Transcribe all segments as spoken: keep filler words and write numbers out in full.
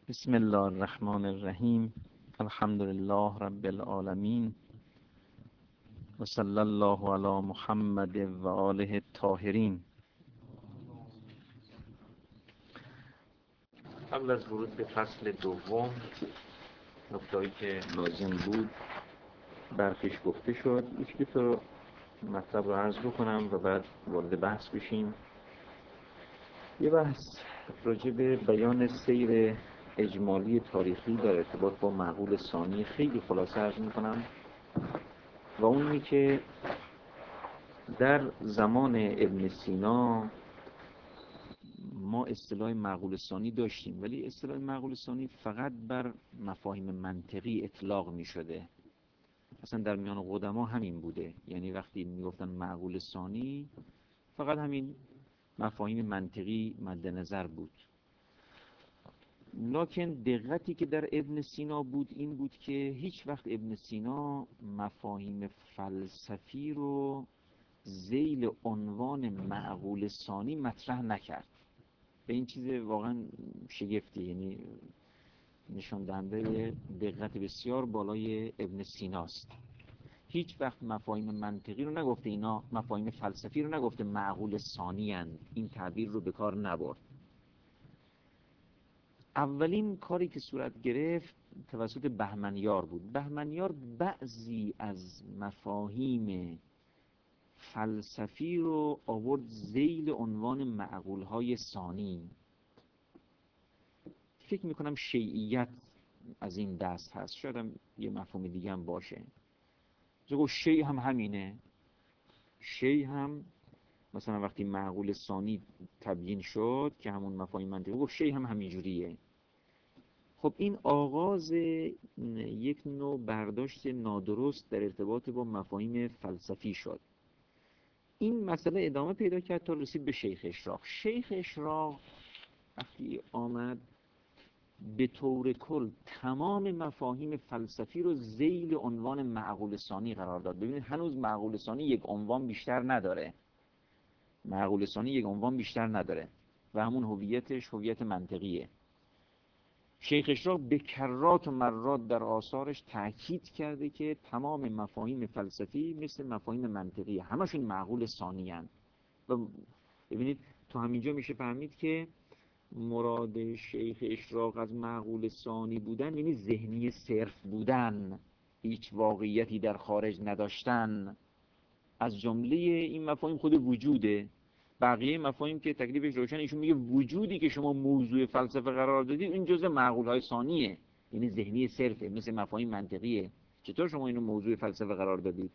بسم الله الرحمن الرحیم. الحمد لله رب العالمین و صلی الله علی محمد و آله الطاهرین. قبل از ورود به فصل دوم، نکته‌ای که لازم بود برخیش گفته شد. یک دو تا مطلب رو عرض بکنم و بعد وارد بحث بشیم. یه بحث راجع به بیان سیر اجمالی تاریخی در ارتباط با معقول ثانی خیلی خلاصه عرض میکنم و اون اینه که در زمان ابن سینا ما اصطلاح معقول ثانی داشتیم، ولی اصطلاح معقول ثانی فقط بر مفاهیم منطقی اطلاق می شده. اصلا در میان قدما همین بوده، یعنی وقتی می گفتن معقول ثانی فقط همین مفاهیم منطقی مد نظر بود. لکن دقتی که در ابن سینا بود این بود که هیچ وقت ابن سینا مفاهیم فلسفی رو ذیل عنوان معقول ثانی مطرح نکرد. به این چیز واقعا شگفتی، یعنی نشان دهنده دقت بسیار بالای ابن سیناست. هیچ وقت مفاهیم منطقی رو نگفته، اینا مفاهیم فلسفی رو نگفته معقول ثانی اند، این تعبیر رو به کار نبرد. اولین کاری که صورت گرفت توسط بهمنیار بود. بهمنیار بعضی از مفاهیم فلسفی رو آورد ذیل عنوان معقول‌های ثانی. فکر میکنم شیعیت از این دست هست، شاید هم یه مفهوم دیگه هم باشه. گفت شیع هم همینه، شیع هم مثلا وقتی معقول ثانی تبیین شد که همون مفاهیم منطقی، گفت شیع هم همینجوریه. خب این آغاز یک نوع برداشت نادرست در ارتباط با مفاهیم فلسفی شد. این مسئله ادامه پیدا کرد تا رسید به شیخ اشراق. شیخ اشراق وقتی آمد به طور کل تمام مفاهیم فلسفی رو ذیل عنوان معقول ثانی قرار داد. ببینید هنوز معقول ثانی یک عنوان بیشتر نداره. معقول ثانی یک عنوان بیشتر نداره و همون هویتش هویت منطقیه. شیخ اشراق به کرات و مرات در آثارش تاکید کرده که تمام مفاهیم فلسفی مثل مفاهیم منطقیه، همشون معقول ثانی هستند. و ببینید تو همینجا میشه فهمید که مراد شیخ اشراق از معقول ثانی بودن یعنی ذهنی صرف بودن، هیچ واقعیتی در خارج نداشتن. از جمله این مفاهیم خود وجوده. بقیه مفاهیم که تکلیفش روشن، ایشون میگه وجودی که شما موضوع فلسفه قرار دادید این جزء معقول‌های ثانیه، یعنی ذهنی صرفه، مثل مفاهیم منطقیه. چطور شما اینو موضوع فلسفه قرار دادید؟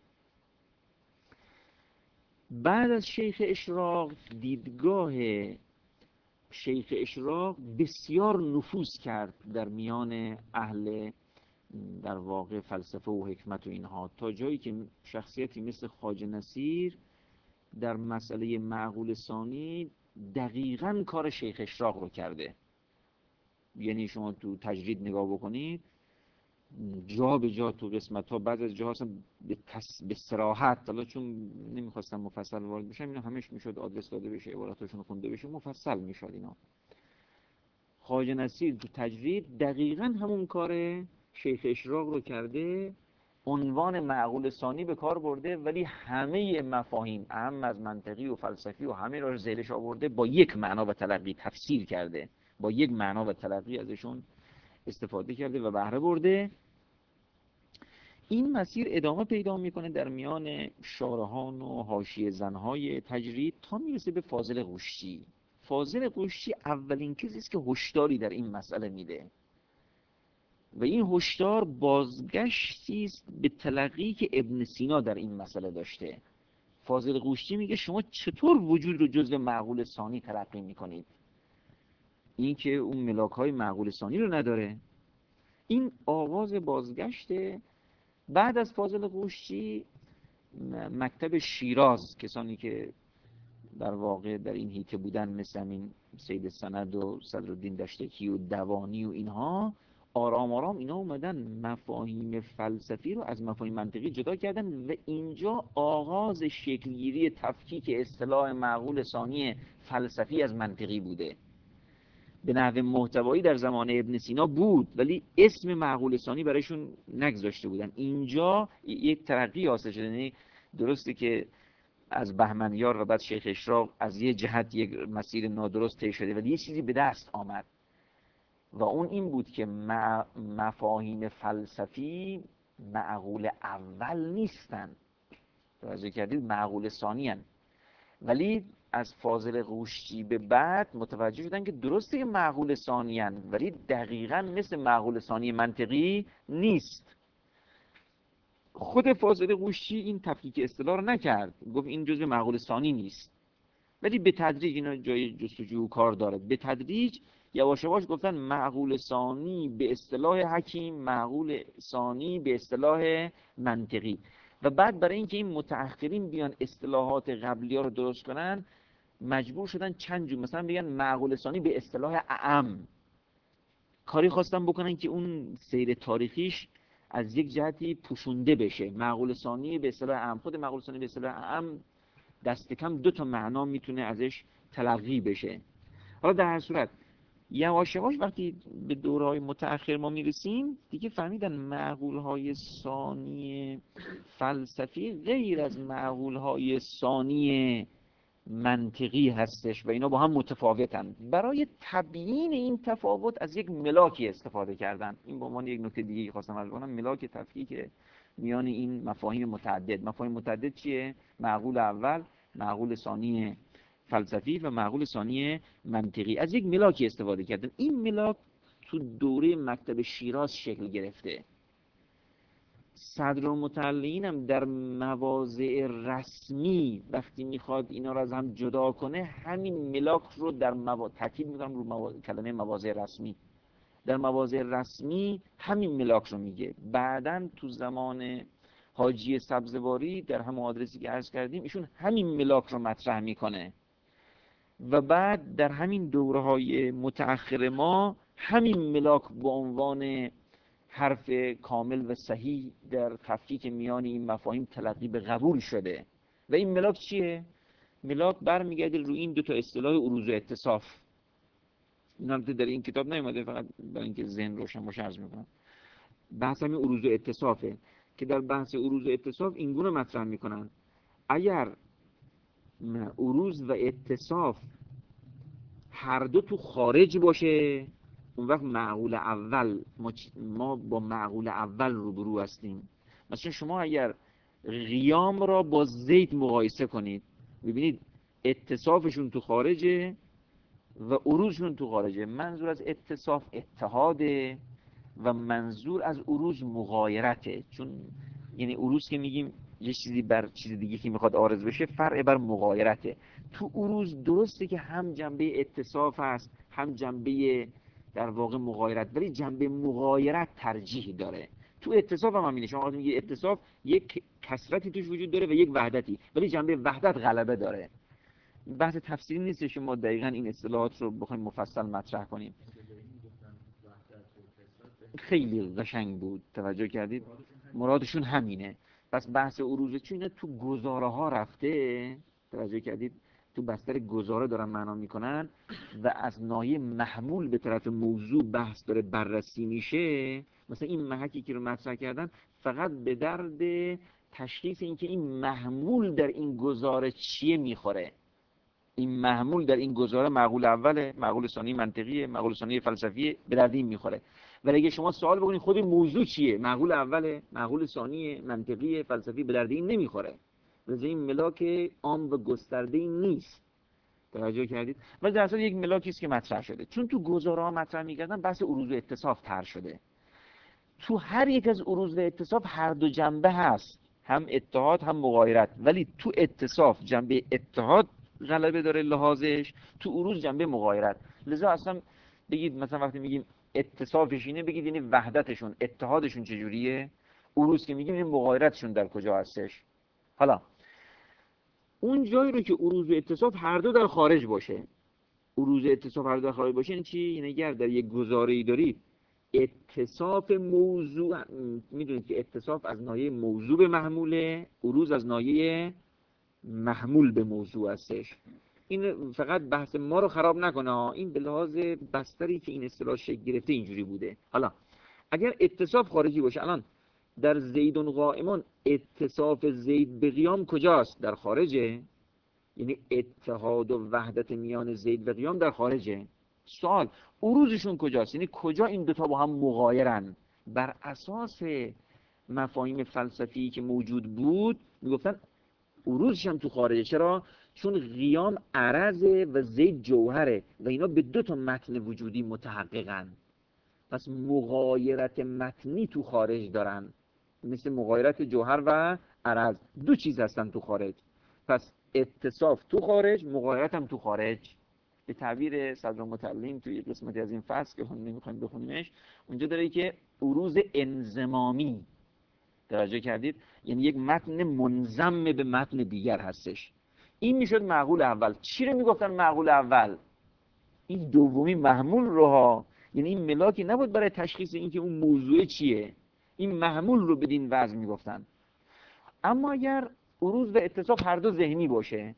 بعد از شیخ اشراق دیدگاه شیخ اشراق بسیار نفوذ کرد در میان اهل در واقع فلسفه و حکمت و اینها، تا جایی که شخصیتی مثل خواجه نصیر در مسئله معقول ثانی دقیقاً کار شیخ اشراق رو کرده. یعنی شما تو تجرید نگاه بکنید، جا به جا تو قسمت ها بعض از جاها به, تص... به صراحت، حالا چون نمیخواستم مفصل وارد بشم اینا همش میشد آدرس داده بشه، عباراتشون خونده بشه، مفصل میشد اینا. خواجه نصیر تو تجرید دقیقاً همون کار شیخ اشراق رو کرده، عنوان معقول ثانی به کار برده، ولی همه مفاهیم اهم از منطقی و فلسفی و همه رو ذیلش آورده، با یک معنا و تلقی تفسیر کرده، با یک معنا و تلقی ازشون استفاده کرده و بهره برده. این مسیر ادامه پیدا میکنه در میان شارحان و حاشیه زنهای تجرید تا میرسه به فاضل قشتی. فاضل قشتی اولین کسی است که هشداری در این مسئله میده و این هشدار بازگشتی است به تلقی که ابن سینا در این مسئله داشته. فاضل قشتی میگه شما چطور وجود رو جزء معقول ثانی تلقی میکنید؟ این که اون ملاک‌های معقول ثانی رو نداره. این آغاز بازگشته. بعد از فاضل قشتی مکتب شیراز، کسانی که در واقع در این حیطه بودن مثل همین سید سند و صدرالدین دشتکی و دوانی و اینها، آرام آرام اینا اومدن مفاهیم فلسفی رو از مفاهیم منطقی جدا کردن و اینجا آغاز شکلگیری تفکیک اصطلاح معقول ثانی فلسفی از منطقی بوده. به نحو محتوایی در زمان ابن سینا بود، ولی اسم معقول ثانی برایشون نگذاشته بودن. اینجا یک ترقی حاصل شده. یعنی درسته که از بهمنیار و بعد شیخ اشراق از یه جهت یک مسیر نادرست طی شده، ولی یه چیزی به دست آمد و اون این بود که مفاهیم فلسفی معقول اول نیستن، توجه کردید؟ معقول ثانی هن. ولی از فاضل قوشچی به بعد متوجه شدن که درسته که معقول ثانی هن، ولی دقیقاً مثل معقول ثانی منطقی نیست. خود فاضل قوشچی این تفکیک اصطلاح رو نکرد، گفت این جزء معقول ثانی نیست، ولی به تدریج اینا جای جستجو کار داره. به تدریج یواش یواش گفتن معقول ثانی به اصطلاح حکیم، معقول ثانی به اصطلاح منطقی. و بعد برای اینکه این متأخرین بیان اصطلاحات قبلی ها رو درست کنن، مجبور شدن چند جور مثلا بگن معقول ثانی به اصطلاح اعم. کاری خواستن بکنن که اون سیر تاریخیش از یک جهتی پوشونده بشه. معقول ثانی به اصطلاح اعم، خود معقول ثانی به اصطلاح اعم دست کم دو تا معنا میتونه ازش تلقی بشه. حالا در هر صورت یواش یواش وقتی به دورهای متأخر ما میرسیم دیگه فهمیدن معقولهای ثانی فلسفی غیر از معقولهای ثانی منطقی هستش و اینا با هم متفاوتن. برای تبیین این تفاوت از یک ملاکی استفاده کردن. این به عنوان یک نکته دیگه خواستم عرض کنم، ملاک تفکیک میان این مفاهیم متعدد. مفاهیم متعدد چیه؟ معقول اول، معقول ثانی فلسفی و معقول ثانی منطقی. از یک ملاکی استفاده کردن. این ملاک تو دوره مکتب شیراز شکل گرفته. صدرالمتعلقین هم در مواضع رسمی وقتی میخواد اینا رو از هم جدا کنه، همین ملاک رو در موا... تاکید میکنم رو موا... کلمه مواضع رسمی. در مواضع رسمی همین ملاک رو میگه. بعداً تو زمان حاجی سبزواری در همون آدرسی که عرض کردیم ایشون همین ملاک رو مطرح میکنه و بعد در همین دوره‌های متأخر ما همین ملاک به عنوان حرف کامل و صحیح در تفکیک میان این مفاهیم تلقی به قبول شده. و این ملاک چیه؟ ملاک برمیگرده روی این دو تا اصطلاح عروض و اتصاف. اینا در این کتاب نیومده، فقط برای اینکه ذهن روشن باشه عرض میکنم. بحث همین عروض و اتصافه که در بحث عروض و اتصاف این گونه مطرح میکنن: اگر عروض و اتصاف هر دو تو خارج باشه، اون وقت معقول اول ما, ما با معقول اول روبرو هستیم. مثلا شما اگر قیام را با زید مقایسه کنید، ببینید اتصافشون تو خارجه و عروضشون تو خارجه. منظور از اتصاف اتحاده و منظور از عروض مغایرته. چون یعنی عروض که میگیم یه چیزی بر چیز دیگه که میخواد عارض بشه فرع بر مغایرته. تو عروض درسته که هم جنبه اتصاف هست هم جنبه در واقع مغایرت، ولی جنبه مغایرت ترجیح داره. تو اتصاف هم همینه. شما میگی اتصاف یک کثرتی توش وجود داره و یک وحدتی، ولی جنبه وحدت غلبه داره. بحث تفسیری نیست که ما دقیقاً این اصطلاحات رو بخوایم مفصل مطرح کنیم. خیلی قشنگ بود، توجه کردید؟ مرادشون همینه. پس بحث عروض چون تو گزاره ها رفته، توجه کردید؟ تو بستر گزاره دارن معنا میکنن و از ناحیه محمول به طرف موضوع بحث داره بررسی میشه. مثلا این محکی که رو مطرح کردن فقط به درد تشخیص اینکه این محمول در این گزاره چیه میخوره. این محمول در این گزاره معقول اوله، معقول ثانی منطقیه، معقول ثانی فلسفیه، به درد این میخوره. ولی اگه شما سوال بکنید خود موضوع چیه، معقول اوله، معقول ثانی منطقیه، فلسفی، به درد این نمیخوره. لذا این ملاک عام و گسترده این نیست. توجه کردید؟ ولی در اصل یک ملاکی است که مطرح شده. چون تو گزاره ها مطرح میکردن بحث عروض و اتصاف طرح شده. تو هر یک از عروض و اتصاف هر دو جنبه هست، هم اتحاد هم مغایرت، ولی تو اتصاف جنبه اتحاد غلبه داره لحاظش، تو عروض جنبه مغایرت. لذا اصلا بگید مثلا وقتی میگیم اتصافش اینه، بگید یعنی وحدتشون، اتحادشون چجوریه. عروض که میگیم این مغایرتشون در کجا هستش. حالا اون جایی رو که عروض و اتصاف هر دو در خارج باشه، عروض و اتصاف هر دو در خارج باشه یعنی چی؟ یعنی اگر در یک گزاره‌ای دارید اتصاف موضوع، میدونید که اتصاف از ناحیه موضوع به محموله، عروض از ناحیه محمول به موضوع هستش. این فقط بحث ما رو خراب نکنه، این به لحاظ بستری که این اصطلاح شکل گرفته اینجوری بوده. حالا اگر اتصاف خارجی باشه، الان در زیدون قائمان اتصاف زید به قیام کجاست؟ در خارجه. یعنی اتحاد و وحدت میان زید و قیام در خارجه. سوال عروضشون کجاست؟ یعنی کجا این دوتا با هم مغایرن؟ بر اساس مفاهیم فلسفی که موجود بود میگفتن عروضش هم تو خارجه. چرا؟ چون قیام عرضه و زید جوهره و اینا به دو تا متن وجودی متحققن، پس مغایرت متنی تو خارج دارن، مثل مغایرت جوهر و عرض، دو چیز هستن تو خارج. پس اتصاف تو خارج، مغایرت هم تو خارج. به تعبیر صدرالمتعلم توی قسمتی از این فصل که نمیخوایم بخونیمش، اونجا داره که عروض انضمامی، توجه کردید؟ یعنی یک متن منضم به متن دیگر هستش. این میشد معقول اول. چی رو میگفتن معقول اول؟ این دومی محمول رو ها. یعنی این ملاکی نبود برای تشخیص اینکه اون موضوع چیه، این محمول رو بدین وضع میگفتن. اما اگر عروض و اتصاف هر دو ذهنی باشه،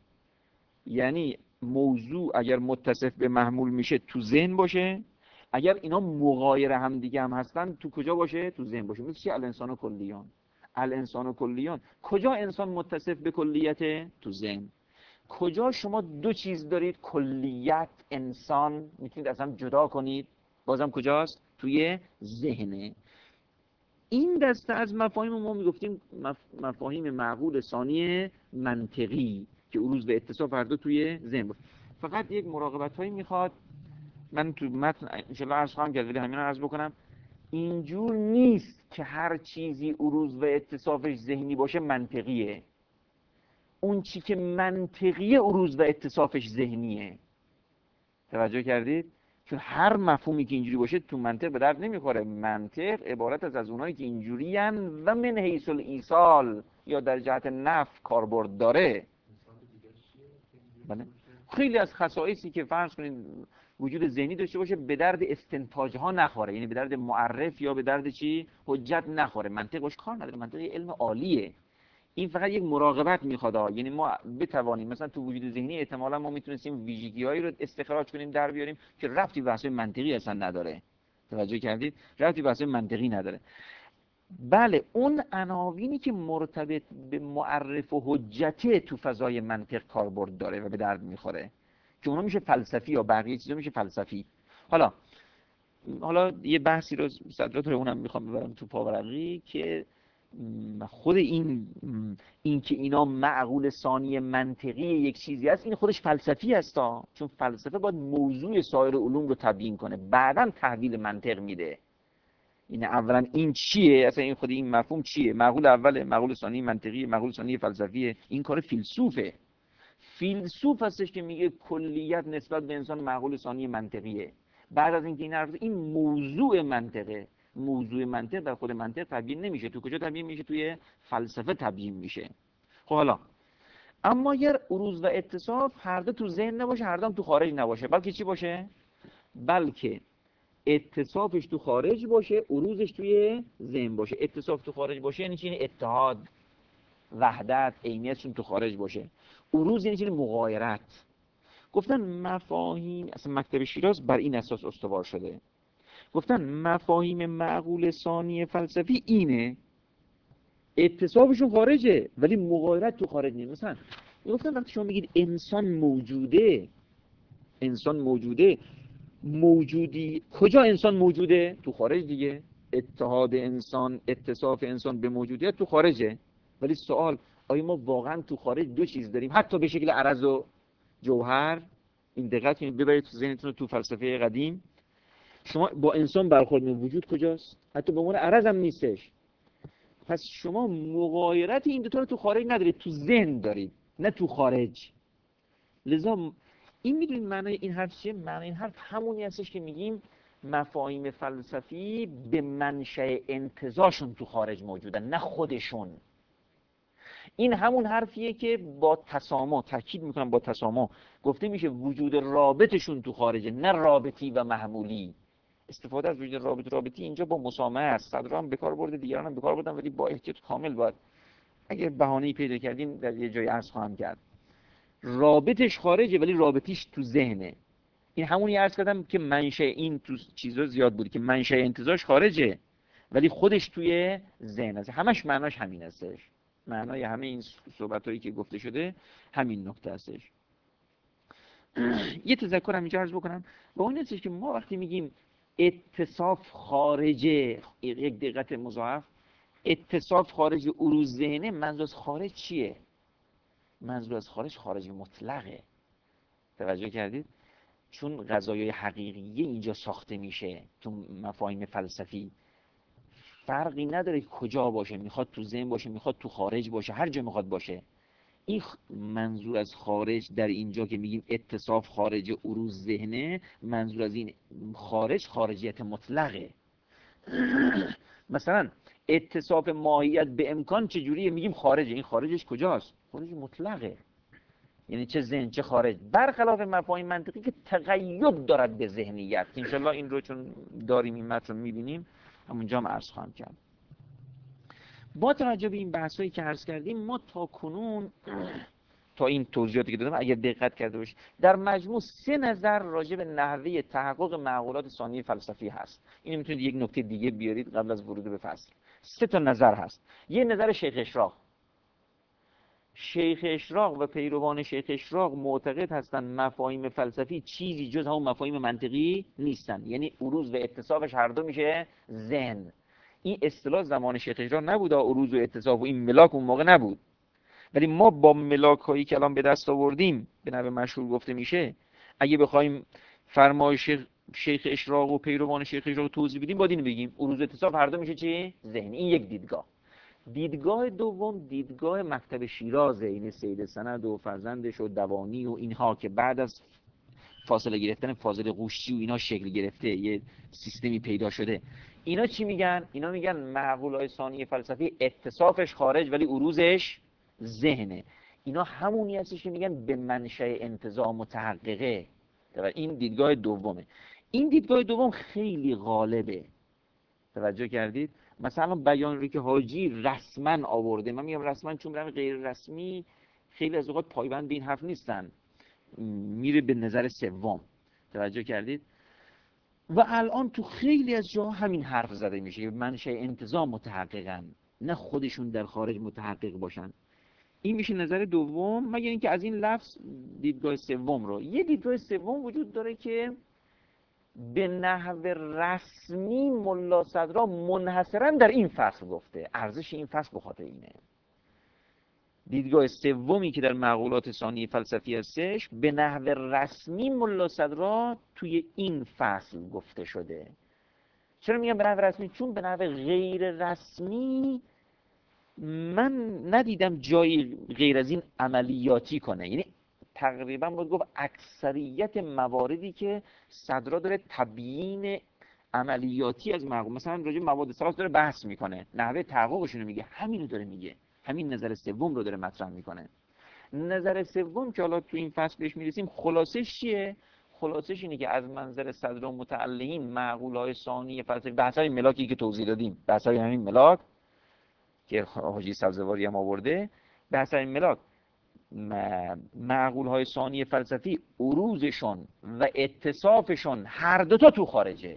یعنی موضوع اگر متصف به محمول میشه تو ذهن باشه، اگر اینا مغایر هم دیگه هم هستن تو کجا باشه؟ تو ذهن باشه. مثل چی؟ الانسان و کلیان. الانسان و کلیان کجا انسان متصف به کلیته؟ تو ذهن. کجا شما دو چیز دارید، کلیت انسان میتونید از هم جدا کنید، بازم کجاست؟ توی ذهنه. این دسته از مفاهیم ما میگفتیم مف... مفاهیم معقول ثانی منطقی که عروض و اتصاف هر دو توی ذهن بود. فقط یک مراقبت هایی میخواد، من تو متن انشالله عرض خواهم کرد ولی همین رو عرض بکنم. اینجور نیست که هر چیزی عروض و اتصافش ذهنی باشه منطقیه. اون چی که منطقیه عروض و اتصافش ذهنیه. توجه کردید؟ چون هر مفهومی که اینجوری باشه تو منطق به درد نمیخوره. منطق عبارت از از اونایی که اینجوری هن و من حیث الایصال یا در جهت نفع کاربرد داره. بله؟ خیلی از خصائصی که فرض کنید وجود ذهنی داشته باشه به درد استنتاج ها نخوره، یعنی به درد معرف یا به درد چی حجت نخوره. منطق باش کار نداره، منطق علم عالیه. این فقط یک مراقبت میخواد، یعنی ما بتوانیم مثلا تو وجود ذهنی احتمالاً ما میتونستیم ویژگی‌هایی رو استخراج کنیم در بیاریم که ربطی به بحث منطقی اصلا نداره. توجه کردید؟ ربطی به بحث منطقی نداره. بله اون عناوینی که مرتبط به معرف و حجته تو فضای منطق کاربرد داره و به درد میخوره که اونا میشه فلسفی یا بقیه چیزا میشه فلسفی. حالا حالا یه بحثی رو صدرات رو اونم میخوام ببرم تو پاورقی که خود این این که اینا معقول ثانی منطقی یک چیزی است، این خودش فلسفی هستا، چون فلسفه باید موضوع سایر علوم رو تبیین کنه بعداً تحویل منطق میده. این اولا این چیه اصلا، این خود این مفهوم چیه؟ معقول اوله، معقول ثانی منطقی، معقول ثانی فلسفیه. این کار فیلسوفه. فیلسوف هستش که میگه کلیت نسبت به انسان معقول ثانی منطقیه. بعد از اینکه این حرف این موضوع منطقه، موضوع منطق در خود منطق تبیین نمیشه. تو کجا تبیین میشه؟ توی فلسفه تبیین میشه. خب حالا اما اگر عروض و اتصاف هر دو تو ذهن نباشه، هر دو هم تو خارج نباشه، بلکه چی باشه؟ بلکه اتصافش تو خارج باشه، عروضش توی ذهن باشه. اتصاف تو خارج باشه یعنی چی؟ یعنی اتحاد، وحدت، عینیتشون تو خارج باشه. عروض یعنی چی؟ مغایرت. گفتن مفاهیم، اصلا مکتب شیراز بر این اساس استوار شده. گفتن مفاهیم معقول ثانی فلسفی اینه، اتصافشون خارجه ولی مغایرت تو خارج نیست. مثلا گفتن وقتی شما میگید انسان موجوده، انسان موجوده، موجودی کجا انسان موجوده؟ تو خارج دیگه. اتحاد انسان، اتصاف انسان به موجودیت تو خارجه. ولی سوال آیا ما واقعا تو خارج دو چیز داریم حتی به شکل عرض و جوهر؟ این دقت کنید، ببرید تو ذهنتون تو فلسفه قدیم. شما با انسان برخورد می وجود کجاست؟ حتی به عنوان عرض هم نیستش. پس شما مغایرت این دو تا رو تو خارج ندارید، تو ذهن دارید، نه تو خارج. لذا این میدونید معنای این حرف چیه؟ معنای این حرف همونی هستش که میگیم مفاهیم فلسفی به منشأ انتزاعشون تو خارج موجودن، نه خودشون. این همون حرفیه که با تسامح، تاکید میکنم با تسامح، گفته میشه وجود رابطشون تو خارجه، نه رابطی و محمولی. استفاده از وجود رابط رابطی اینجا با مسامحه است. صدرا هم به کار برده، دیگران هم به کار بردن، ولی با احتیاط کامل باید. اگر بهانه‌ای پیدا کردیم در یه جای عرض خواهم کرد. رابطش خارجه ولی رابطیش تو ذهنه. این همونی عرض کردم که منشأ این تو چیزا زیاد بود که منشأ انتزاعش خارجه ولی خودش توی ذهن است. همش معناش همین هستش. معنای همه این صحبتایی که گفته شده همین نکته هستش. یه تذکر هم اینجا عرض بکنم با این هستش که ما وقتی میگیم اتصاف خارجه، یک دقت مضاعف، اتصاف خارج عروض ذهنه، منظور از خارج چیه؟ منظور از خارج خارج مطلقه. توجه کردید؟ چون قضایای حقیقیه اینجا ساخته میشه تو مفاهیم فلسفی، فرقی نداره کجا باشه، میخواد تو ذهن باشه، میخواد تو خارج باشه، هر جا میخواد باشه. این منظور از خارج در اینجا که میگیم اتصاف خارج عروض ذهنه، منظور از این خارج خارجیت مطلقه. مثلا اتصاف ماهیت به امکان چجوریه؟ میگیم خارجه. این خارجش کجاست؟ خارج مطلقه، یعنی چه ذهن چه خارج، برخلاف مفاهیم منطقی که تقید دارد به ذهنیت. انشالله این رو چون داریم این متن رو میبینیم همونجا هم عرض خواهم کرد. با توجه به این بحثایی که عرض کردیم، ما تا کنون تا این توضیحاتی که دادم اگر دقت کرده باشید در مجموع سه نظر راجع به نحوه تحقق معقولات ثانیه فلسفی هست. این میتونید یک نکته دیگه بیارید قبل از ورود به فصل. سه تا نظر هست. یه نظر شیخ اشراق. شیخ اشراق و پیروان شیخ اشراق معتقد هستند مفاهیم فلسفی چیزی جز همون مفاهیم منطقی نیستن، یعنی عروض و اتصافش هر دو میشه ذهن. این اصطلاح زمان شیخ اشراق نبود، عروض و اتصاف و این ملاک اون موقع نبود، ولی ما با ملاک هایی که الان به دست آوردیم به نحو مشهور گفته میشه، اگه بخوایم فرمایش شیخ اشراق و پیروان شیخ اشراق توضیح بدیم باید اینو بگیم عروض و اتصاف هر دو میشه چی؟ ذهن. این یک دیدگاه. دیدگاه دوم دیدگاه مکتب شیرازه، این سید سند و فرزندش و دوانی و اینها که بعد از فاصله گرفتن فاضل قوشچی و اینا شکل گرفته، یه سیستمی پیدا شده. اینا چی میگن؟ اینا میگن معقوله‌های ثانیه فلسفی اتصافش خارج ولی عروضش ذهنه. اینا همونی هستش که میگن به منشأ انتزاع متحققه. این دیدگاه دومه. این دیدگاه دوم خیلی غالبه. توجه کردید؟ مثلا بیان رو که حاجی رسما آورده، من میگم رسما چون برای غیر رسمی خیلی از اوقات پایبند به این حرف نیستن، میره به نظر سوم. توجه کردید؟ و الان تو خیلی از جاها همین حرف زده میشه، منشأ انتزاع متحققن، نه خودشون در خارج متحقق باشن. این میشه نظر دوم. مگر اینکه از این لفظ دیدگاه سوم رو، یه دیدگاه سوم وجود داره که به نحو رسمی ملا صدرا منحصرا در این فصل گفته، ارزش این فصل بخاطر اینه. دیدگاه سومی که در معقولات ثانیه فلسفی هستش به نحو رسمی ملا صدرا توی این فصل گفته شده. چرا میگم به نحو رسمی؟ چون به نحو غیر رسمی من ندیدم جایی غیر از این عملیاتی کنه. یعنی تقریبا باید گفت اکثریت مواردی که صدرا داره تبیین عملیاتی از معقول، مثلا راجع به مواد ثلاث داره بحث میکنه، نحوه تحققشون رو میگه، همینو داره میگه، همین نظر سوم رو داره مطرح میکنه. نظر سوم که حالا تو این فصل بهش میرسیم خلاصش چیه؟ خلاصش اینه که از منظر صدرا متعلقین معقولهای ثانیه فلسفی، بحث‌های ملاکی که توضیح دادیم، بحث‌های همین ملاک که حاجی سبزواری هم آورده، بحث‌های ملاک، معقولهای ثانیه فلسفی عروضشون و اتصافشون هر دوتا تو خارجه.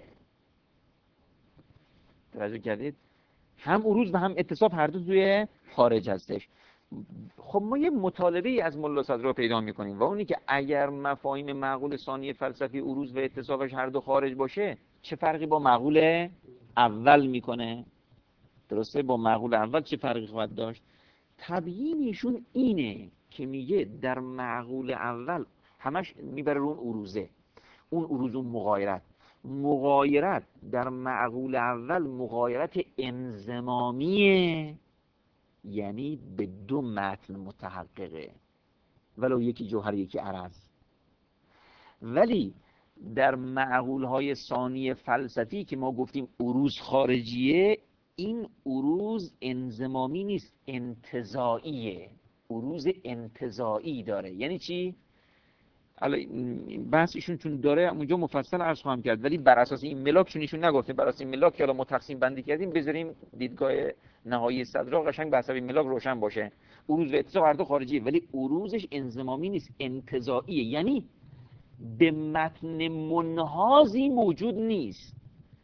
توجه کردید؟ هم عروض و هم اتصاف هر دو توی خارج هستش. خب ما یه مطالبه ای از ملا صدرا پیدا میکنیم و اونی که اگر مفاهیم معقول ثانیه فلسفی عروض و اتصافش هر دو خارج باشه چه فرقی با معقول اول میکنه؟ درسته؟ با معقول اول چه فرقی خواهد داشت؟ تبیینشون اینه که میگه در معقول اول همش میبره رو اون عروضه، اون عروض، اون مغایرت. مغایرت در معقول اول مغایرت انضمامیه، یعنی به دو متن متحققه، ولو یکی جوهر یکی عرض. ولی در معقولهای ثانیه فلسفی که ما گفتیم عروض خارجیه، این عروض انضمامی نیست، انتزاعیه. عروض انتزاعی داره. یعنی چی؟ الان بحث ایشون چون داره اونجا مفصل عرض خواهم کرد، ولی بر اساس این ملاک چون ایشون نگفته، بر اساس این ملاک که حالا ما تقسیم بندی کردیم بذاریم دیدگاه نهایی صدرا قشنگ بر حسب این ملاک روشن باشه. عروض و اتساق هر دو خارجیه، ولی عروضش انضمامی نیست، انتزاعیه، یعنی به متن منحازی موجود نیست.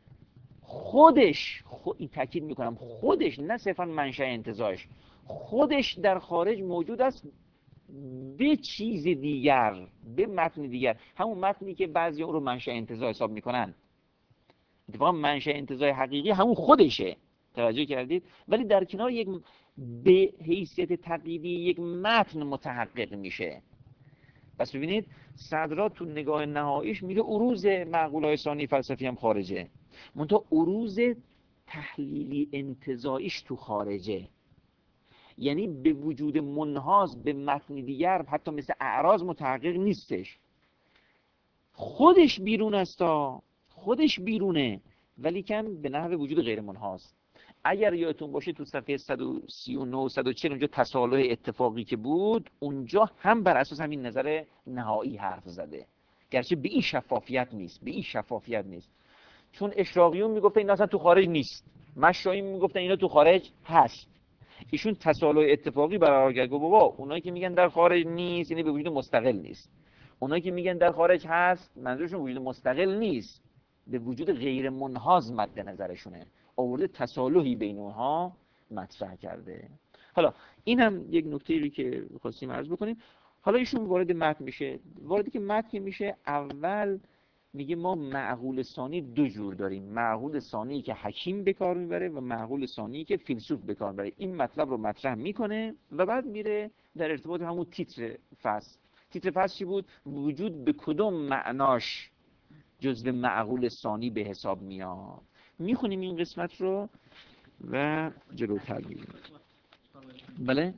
خودش خود این تاکید میکنم خودش، نه صرفا منشأ انتزاعش، خودش در خارج موجود است به چیز دیگر، به متن دیگر، همون متنی که بعضی اون رو منشأ انتزاع حساب میکنن. اتفاقا منشأ انتزاع حقیقی همون خودشه، توجه کردید؟ ولی در کنار یک به حیثیت تقلیدی یک متن متحقق میشه. پس ببینید صدرا تو نگاه نهاییش میگه عروض معقوله‌های ثانی فلسفی هم خارجه، منتها عروض تحلیلی انتزاعیش تو خارجه، یعنی به وجود منحاز به متن دیگر حتی مثل اعراض متحقق نیستش، خودش بیرون استا، خودش بیرونه، ولی کم به نحو وجود غیر منحاز. اگر یادتون باشه تو صفحه صد و سی و نه و صد و چهل اونجا تصالح اتفاقی که بود، اونجا هم بر اساس همین نظر نهایی حرف زده، گرچه به این شفافیت نیست، به این شفافیت نیست، چون اشراقیون میگفتن اینا اصلا تو خارج نیست، مشایخ میگفتن اینا تو خارج هست. ایشون تصالح اتفاقی برقرار کرد، گفت بابا اونایی که میگن در خارج نیست یعنی به وجود مستقل نیست، اونایی که میگن در خارج هست منظورشون وجود مستقل نیست، به وجود غیر منحاز مد نظرشونه، آورده تصالحی بین اونها مطرح کرده. حالا این هم یک نکته‌ای که خواستیم عرض بکنیم. حالا ایشون وارد متن میشه، واردی که متن میشه اول میگه ما معقول ثانی دو جور داریم، معقول ثانی که حکیم به کار میبره و معقول ثانی که فیلسوف به کار میبره. این مطلب رو مطرح میکنه و بعد میره در ارتباط همون تیتر فصل. تیتر فصل چی بود؟ وجود به کدوم معناش جزو معقول ثانی به حساب میاد. میخونیم این قسمت رو و جلوتر میریم. بله؟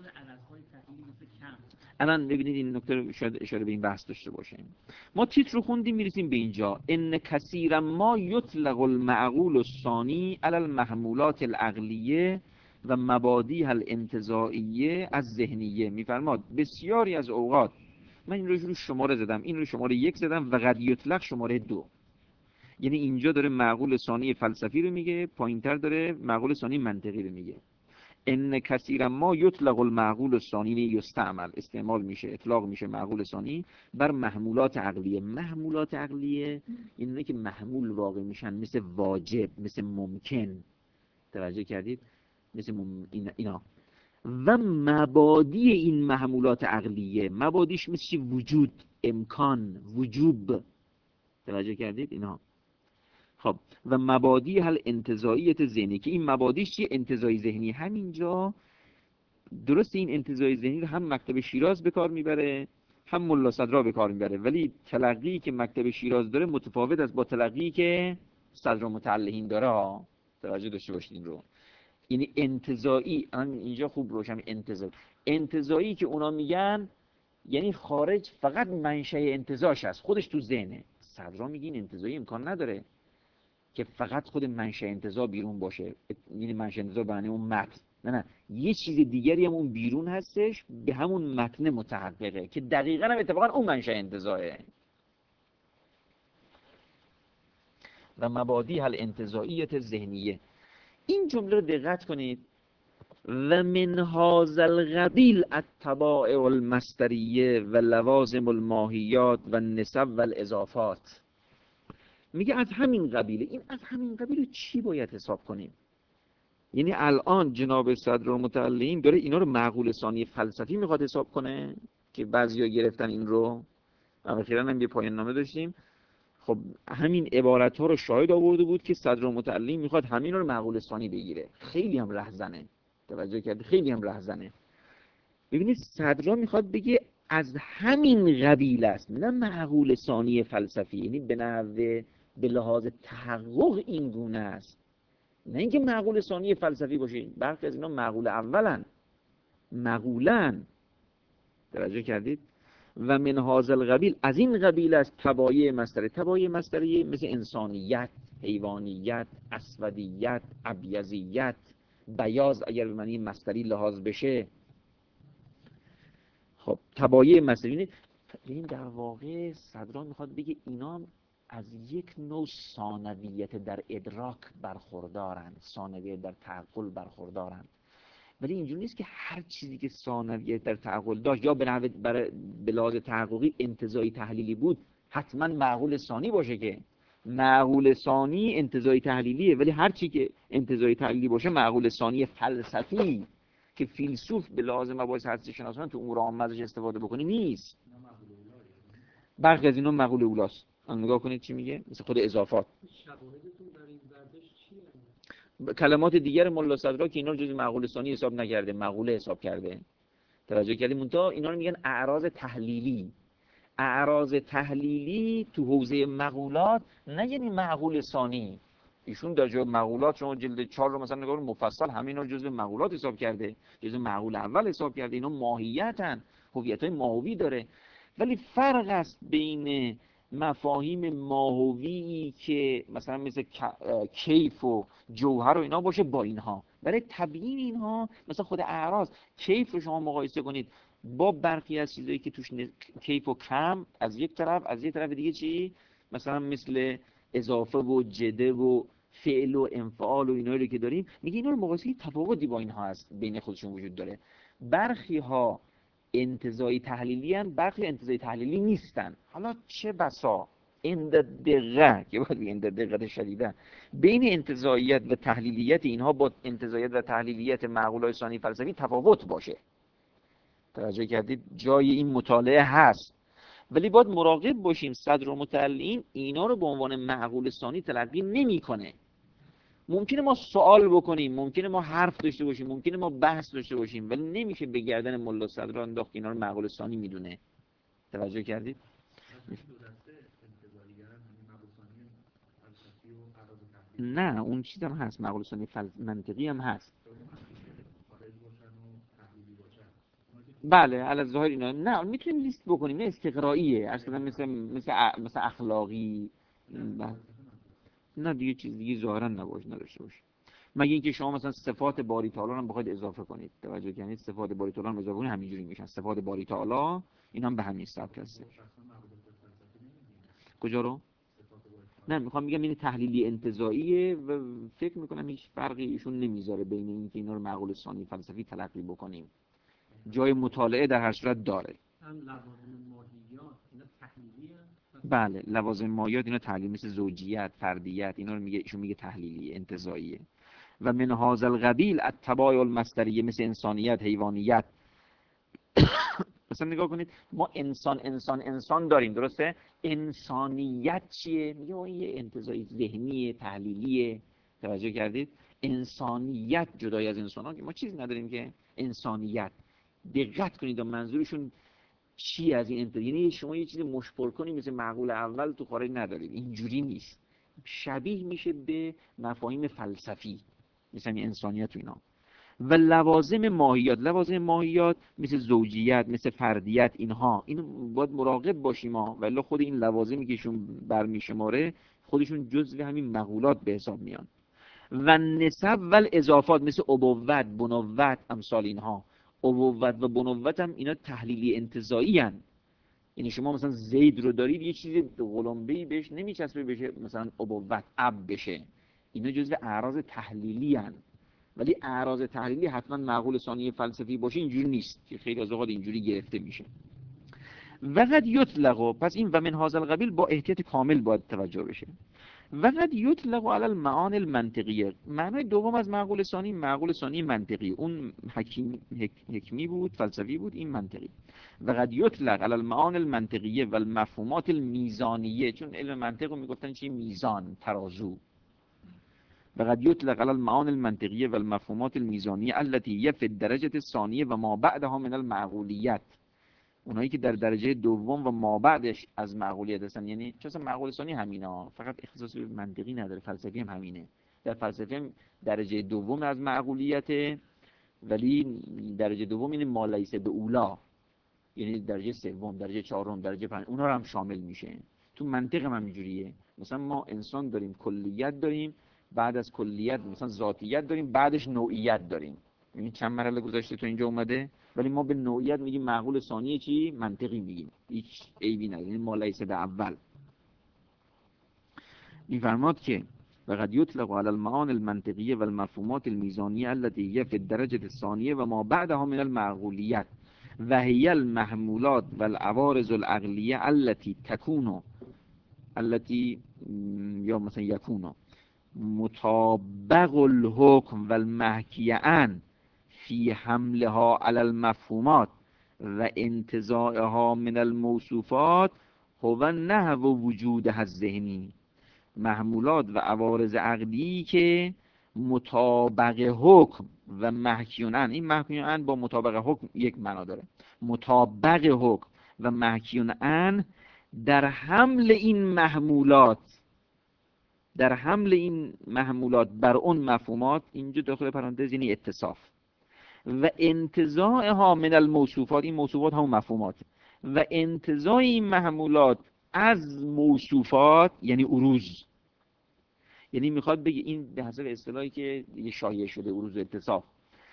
الان ببینید این نکته رو شاید اشاره به این بحث داشته باشیم. ما تیتر رو خوندیم میرسیم به اینجا، ان کثیرا ما یطلق المعقول الثانی علی المحمولات العقلیه و مبادیها الانتزاعیه از ذهنیه. میفرماد بسیاری از اوقات، من این رو رو شماره زدم، این رو شماره یک زدم و قد یطلق شماره دو، یعنی اینجا داره معقول ثانی فلسفی رو میگه، پایینتر داره معقول ثانی منطقی رو میگه. ان کثیرا ما یطلق المعقول الثانی یستعمل، استعمال میشه، اطلاق میشه معقول ثانی بر محمولات عقلیه. محمولات عقلیه اینه که محمول واقع میشن، مثل واجب، مثل ممکن، توجه کردید؟ مثل مم... اینا. و مبادی این محمولات عقلیه، مبادیش مثل وجود، امکان، وجوب، توجه کردید؟ اینا. خب و مبادی هل انتزاعیت ذهنی، که این مبادیش چیه؟ انتزاعی ذهنی. همینجا درست این انتزاعی ذهنی رو هم مکتب شیراز به کار میبره هم ملا صدرا به کار میبره، ولی تلقی که مکتب شیراز داره متفاوت است با تلقی که صدرا متعلهین داره. توجه داشته باشید این رو. یعنی انتزاعی، اینجا خوب روشن، انتزاعی انتزاعی که اونا میگن یعنی خارج فقط منشأ انتزاعش است، خودش تو ذهنه. صدرا میگه این انتزاعی امکان نداره که فقط خود منشأ انتزاع بیرون باشه، یعنی منشأ انتزاع به معنی اون متن، نه نه، یه چیز دیگری هم اون بیرون هستش به همون متن متحققه که دقیقاً هم اتفاقاً اون منشأ انتزاعه. و مبادی هل انتزاعیت ذهنیه، این جمله رو دقت کنید. و من هذا القبیل الطبائع المصدریه و لوازم الماهیات و النسب و الاضافات، میگه از همین قبیله. این از همین قبیله چی باید حساب کنیم؟ یعنی الان جناب صدرالمتعلین داره اینا رو معقول ثانی فلسفی میخواد حساب کنه که بعضیا گرفتن این رو. اخیراً هم یه پایان نامه داشتیم، خب همین عبارت ها رو شاهد آورده بود که صدرالمتعلین میخواد همین رو معقول ثانی بگیره. خیلی هم رهزنه، توجه کرد؟ خیلی هم رهزنه. ببینید صدرا میخواد بگه از همین قبیل است، نه معقول ثانی فلسفی، یعنی به نحوه به لحاظ تحقق این گونه است، نه اینکه معقول ثانی فلسفی باشه. برخی از اینا معقول اولن، معقولن، توجه کردید؟ و من هذا القبیل، از این قبیل است طبایع مصدری. طبایع مصدری مثل انسانیت، حیوانیت، اسودیت، ابیضیت، بیاض اگر به معنی مصدری لحاظ بشه. خب طبایع مصدری این در واقع صدرا میخواد بگه اینا از یک نوع ثانویت در ادراک برخوردارند، ثانویت در تعقل برخوردارند، ولی اینجوری نیست که هر چیزی که ثانویت در تعقل داشت یا به نحو برای به لحاظ تحققی انتزاعی تحلیلی بود حتما معقول ثانی باشه. که معقول ثانی انتزاعی تحلیلیه، ولی هر چی که انتزاعی تحلیلی باشه معقول ثانی فلسفی که فیلسوف به لحاظ مباحث هستی شناسان تو امور عامه ازش استفاده بکنه نیست. برخی از اینا معقول اولاست. نگاه کنید چی میگه، مثل خود اضافات. شواهدتون در این برداشت چیه؟ کلمات دیگر ملا صدرا که اینا رو جز معقول ثانی حساب نکرده، معقوله حساب کرده. توجه کردیم؟ منتها اینا رو میگن اعراض تحلیلی. اعراض تحلیلی تو حوزه مقولات نه یعنی معقول ثانی. ایشون در جای مقولات شما جلد چهار رو مثلا نگاه مفصل همین رو جزء مقولات حساب کرده، جزء معقول اول حساب کرده. اینا ماهیتن، هویت‌های ماهوی داره. ولی فرق است بین مفاهیم ماهوی که مثلا مثل کیف و جوهر و اینا باشه با اینها. برای تبیین اینها مثلا خود اعراض، کیف رو شما مقایسه کنید با برخی از چیزایی که توش کیف و کم از یک طرف، از یک طرف دیگه چی مثلا مثل اضافه و جده و فعل و انفعال و اینا رو که داریم، میگه اینا رو مقایسه تفاوتی با اینها هست بین خودشون وجود داره. برخی ها انتزاعی تحلیلی هستند، برخی انتزاعی تحلیلی نیستن. حالا چه بسا اند دقیقه که باید اند دقیقه شدیده بین انتزاعیت و تحلیلیت اینها با انتزاعیت و تحلیلیت معقولای ثانی فلسفی تفاوت باشه. توجه کردید؟ جای این مطالعه هست، ولی باید مراقب باشیم صدر و متعلین اینا رو به عنوان معقول ثانی تلقی نمیکنه. ممکنه ما سوال بکنیم، ممکنه ما حرف داشته باشیم، ممکنه ما بحث داشته باشیم، ولی نمیشه به گردن ملا صدر انداخت اینا رو معقول ثانی میدونه. توجه کردید؟ نه اون چیز هم هست، معقول ثانی منطقی هم هست. بله علی ظاهر اینا نه میتونیم لیست بکنیم، نه استقرائیه اصلا، مثل مثل مثل اخلاقی. نه دیگه چیز دیگه ظاهرا نباشه، نداشته باشه، مگه اینکه شما مثلا صفات باری تعالی رو بخواید اضافه کنید. توجه کنید؟ صفات باری تعالی رو اضافه کنید همینجوری میشن صفات باری تعالی، اینا هم به همین سبک هست. کجا رو؟ نه میخوام میگم این تحلیلی انتزاعیه و فکر میکنم هیچ فرقی ایشون نمیذاره بین اینکه اینا رو معقول ثانی فلسفی تلقی بکنیم. جای مطالعه در هر صورت داره. هم لوازم ماهیات اینا تحلیلیه. بله لوازم ماهیات اینا تحلیل، مثل زوجیت، فردیت، اینا رو میگه ایشون میگه تحلیلی انتزاعیه. و من هذا القبیل التباین المصدریه، مثل انسانیت، حیوانیت. مثلا نگاه کنید ما انسان انسان انسان داریم، درسته؟ انسانیت چیه؟ میگه اون یه انتزاعی ذهنیه، تحلیلیه. توجه کردید؟ انسانیت جدای از انسان ها که ما چیز نداریم که انسانیت. دقت کنید منظورشون چی از این انتزاعی، یعنی شما یه چیز مشپر کنی مثل معقول اول تو خارج ندارید، اینجوری نیست. شبیه میشه به مفاهیم فلسفی مثل انسانیت و اینا. و لوازم ماهیات، لوازم ماهیات مثل زوجیت، مثل فردیت، اینها اینو باید مراقب باشیم ها، ولی خود این لوازمی که ایشون برمیشماره خودشون جزو همین مقولات به حساب میان. و نسب و اضافات مثل ابوت، بنوت، امثال اینها. ابوت و بنوت هم اینا تحلیلی انتزاعی هن. یعنی شما مثلا زید رو دارید، یه چیز قلمبه‌ای بهش نمیچسبه بشه مثلا ابوت اب بشه، اینا جزو اعراض تحلیلی هن. ولی اعراض تحلیلی حتما معقول ثانی فلسفی باشه اینجوری نیست که خیلی از اوقات اینجوری گرفته میشه. وقد یطلق، پس این و من هذا القبیل با احتیاط کامل باید توجه بشه. وقد یطلق علی المعانی المنطقیه، معنای دوم از معقول ثانی معقول ثانی منطقی، اون حکیم حکمی بود، فلسفی بود، این منطقی. وقد یطلق علی المعانی المنطقیه و المفهومات المیزانیه، چون علم منطق رو میگفتن چی؟ میزان، ترازو. وقد يطلق على المعاني المنطقية والمفهومات الميزانية التي هي في الدرجة الثانية و ما بعدها من المعقولیت، اونایی که در درجه دوم و ما بعدش از معقولیت هستن. یعنی چون معقول ثانی همینا، فقط اختصاص به منطقی نداره، فلسفی هم همینه. در فلسفی هم درجه دوم از معقولیت، ولی درجه دوم این ما لیس به اولا، یعنی درجه سوم، درجه چهارم، درجه پنج، اونها رو هم شامل میشه. تو منطق هم اینجوریه. مثلا ما انسان داریم، کلیت داریم، بعد از کلیت مثلا ذاتیت داریم، بعدش نوعیت داریم. این چند مرحله گذاشته تو اینجا اومده، ولی ما به نوعیت میگیم معقول ثانی چی؟ منطقی میگیم، هیچ عیبی نداره. این ما لیس به اول میفرماد که وقد يطلق على المعاني المنطقية والمفهومات الميزانية التي هي في الدرجة الثانية وما بعدها من المعقوليات وهي المحمولات والعوارض العقلية التي تكون التي یا مثلا يكون مطابق الحكم والمحكي عن في حملها على المفهومات و انتزاعها من الموصوفات هو نحو وجودها الذهنی، محمولات و عوارض عقلی که مطابق حکم و محکیون ان، این محکیون ان با مطابق حکم یک معنا داره، مطابق حکم و محکیون ان در حمل این محمولات، در حمل این محمولات بر اون مفهومات، اینجا داخل پرانتز یعنی اتصاف، و انتزاعها من الموصوفات، این موصوفات همون مفهومات، و انتزاع این محمولات از موصوفات یعنی عروض. یعنی میخواد بگه این به حسب اصطلاحی که یه شایع شده عروض و اتصاف،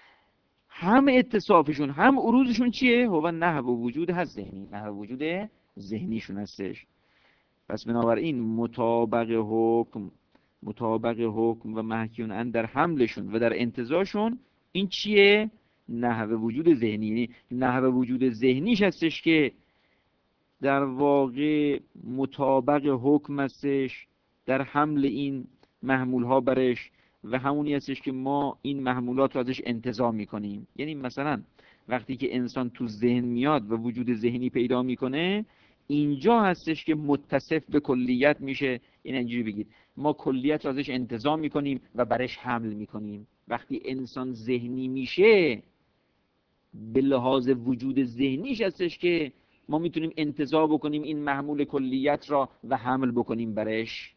هم اتصافشون هم عروضشون چیه؟ هو نحو وجود هست ذهنی، نحو وجود ذهنیشون هستش. پس بنابراین مطابق حکم، مطابق حکم و محکیون ان در حملشون و در انتزاعشون این چیه؟ نحو وجود ذهنی، یعنی نحو وجود ذهنیش هستش که در واقع مطابق حکم هستش در حمل این محمول ها برش، و همونی هستش که ما این محمولات رو ازش انتزاع میکنیم. یعنی مثلا وقتی که انسان تو ذهن میاد و وجود ذهنی پیدا میکنه، اینجا هستش که متصف به کلیت میشه. این اینجوری بگید ما کلیت رو ازش انتزاع میکنیم و برش حمل میکنیم. وقتی انسان ذهنی میشه به لحاظ وجود ذهنیش هستش که ما میتونیم انتزاع بکنیم این محمول کلیت را و حمل بکنیم برش.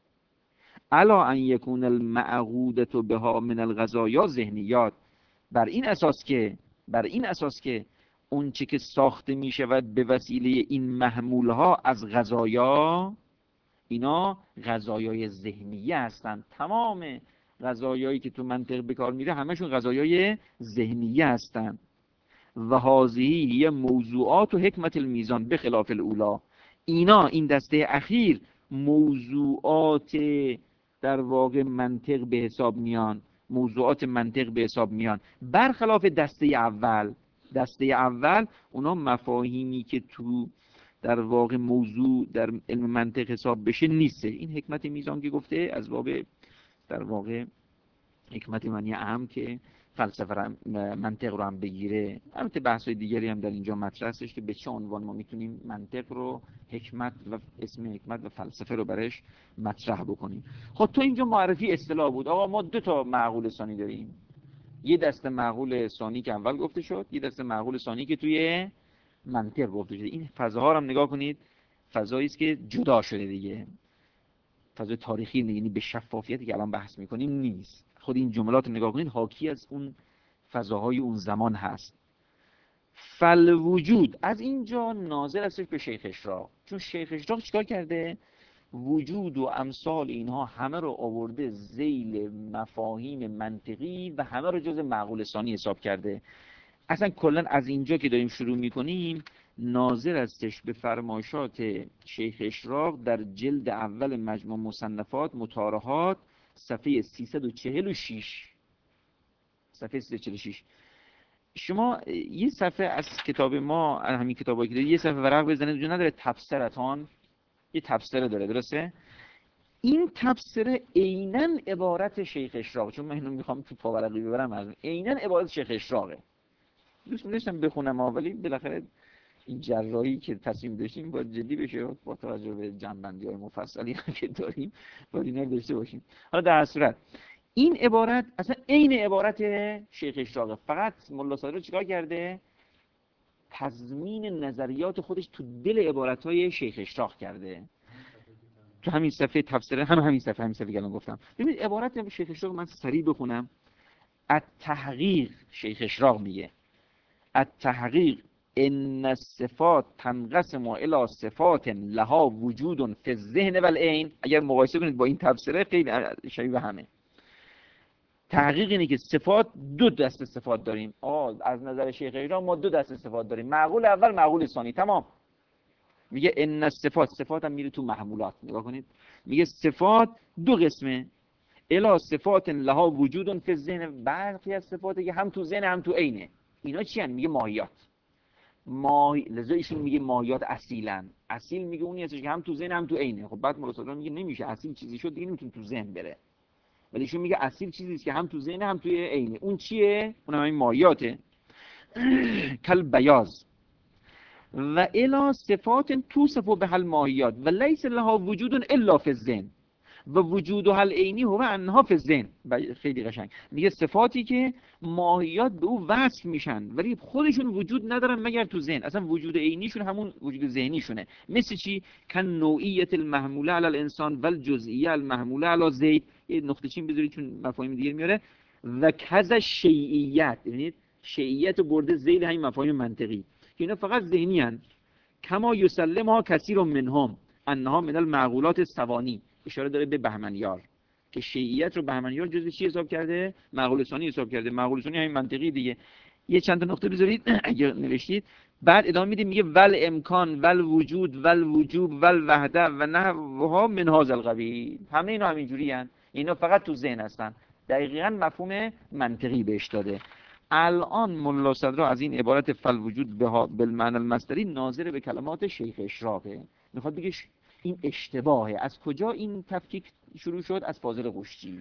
الا ان یکون المعقودة بها من الغذایا ذهنیات، بر این اساس که بر این اساس که اون چه که ساخته می شود به وسیله این محمول ها از غذایا، اینا غذایای ذهنیه هستند. تمام غذایایی که تو منطق به کار میره همشون غذایای ذهنیه هستند. و هذه هی موضوعات و حکمت المیزان بخلاف الاولا، اینا این دسته اخیر موضوعات در واقع منطق به حساب میان، موضوعات منطق به حساب میان، برخلاف دسته اول. دسته اول اونا مفاهیمی که تو در واقع موضوع در علم منطق حساب بشه نیسته. این حکمت میزان که گفته از باب در واقع حکمت معنی اهم که فلسفه منطق رو هم بگیره. البته بحث‌های دیگری هم در اینجا مطرح هستش که به چه عنوان ما میتونیم منطق رو، حکمت و اسم حکمت و فلسفه رو برش مطرح بکنیم. خب تو اینجا معرفی اصطلاح بود. آقا ما دو تا معقول ثانی داریم، یه دسته معقول ثانی که اول گفته شد، یه دسته معقول ثانی که توی منطق گفته شد. این فضاها رو هم نگاه کنید، فضایی است که جدا شده دیگه، فضای تاریخی، یعنی به شفافیتی که الان بحث میکنیم نیست. خود این جملات رو نگاه کنید حاکی از اون فضاهای اون زمان هست. فالوجود از اینجا ناظر هستش به شیخ اشراق، چون شیخ اشراق چیکار کرده؟ وجود و امثال اینها همه رو آورده ذیل مفاهیم منطقی و همه رو جز معقول ثانی حساب کرده. اصلا کلا از اینجا که داریم شروع میکنیم ناظر هستش به فرمایشات شیخ اشراق در جلد اول مجموع مصنفات مطارحات صفحه سیصد و چهل و شش. صفحه سیصد و چهل و شش شما یه صفحه از کتاب ما، همین کتابایی که دارید، یه صفحه ورق بزنید، اونجا نداره تبصرتان، یه تبصره داره، درسته؟ این تبصره عیناً عبارت شیخ اشراق، چون من اینو میخوام تو پاورقی ببرم، از عیناً عبارت شیخ اشراقه. دوست می‌داشتم بخونم ها، ولی بالاخره این جراحی که تصمیم داشتیم باید جدی بشه، با توجه به جنبندی‌های مفصلی که داریم باید اینا رو داشته باشیم. حالا در هر صورت این عبارت اصلا عین عبارت شیخ اشراقه، فقط ملا صادق چیکار کرده؟ تضمین نظریات خودش تو دل عبارت‌های شیخ اشراق کرده. تو همین صفحه تفسیر هم همین صفحه همین صفحه که الان گفتم، ببینید عبارت شیخ اشراق من سریع بخونم. التحقیق شیخ اشراق میگه التحقیق ان الصفات تنقسم الى صفات لها وجود فی الذهن والعین. اگر مقایسه کنید با این تفسیره خیلی شبیه همه. تحقیق اینه که صفات دو دسته صفات داریم. آه از نظر شیخ ایران ما دو دسته صفات داریم، معقول اول معقول ثانی. تمام. میگه ان صفات، صفات هم میره تو محمولات. نگاه کنید میگه صفات دو قسمه، الا صفات لها وجود فی الذهن، برخی از صفاتی که هم تو ذهن هم تو عینه. اینا چی هستن؟ میگه ماهیات. ماهی لذا ایشون میگه ماهیات اصیلن. اصیل میگه اونی هستش که هم تو ذهن هم تو عینه. خب بعد مولا صدران میگه نمیشه، اصیل چیزی شد دیگه نمیتونه تو ذهن بره، ولی ایشون میگه اصیل چیزی است که هم تو ذهن هم توی عینه. اون چیه؟ اون همین ماهیاته. کل بیاض و الا صفات توصف به الماهیات و لیس لها وجود الا فی الذهن و وجودها العینی هو انها فی الذهن. خیلی قشنگ میگه صفاتی که ماهیات به او وصف میشن ولی خودشون وجود ندارن مگر تو ذهن، اصلا وجود عینیشون همون وجود ذهنیشونه. مثل چی؟ کن نوعیت المحموله علی الانسان و الجزئیه المحموله علی زید. یه نقطه چین بذارید چون مفاهیم دیگه میاره. و کذا شیعیت، ببینید شیعیت برده ذیل همین مفاهیم منطقی که اینا فقط ذهنی هن. کما یسلمها کثیر منهم انها من المعقولات الثوانی. اشاره داره به بهمنیار که شیعیت رو بهمنیار جزء چی حساب کرده؟ معقول ثانی حساب کرده. معقول ثانی همین منطقی دیگه. یه چند تا نقطه بذارید اگه نوشتید. بعد ادامه میده میگه ول امکان ول وجود ول وجوب ول وحده و نحوها من هذا القبیل. همه اینا همینجوری ان، اینا فقط تو ذهن هستن. دقیقاً مفهوم منطقی بهش داده. الان ملا صدرا از این عبارت فل وجود بالمعنی المصدری ناظر به کلمات شیخ اشراقه. میخواد بگه این اشتباهه. از کجا این تفکیک شروع شد؟ از فاضل قشتی.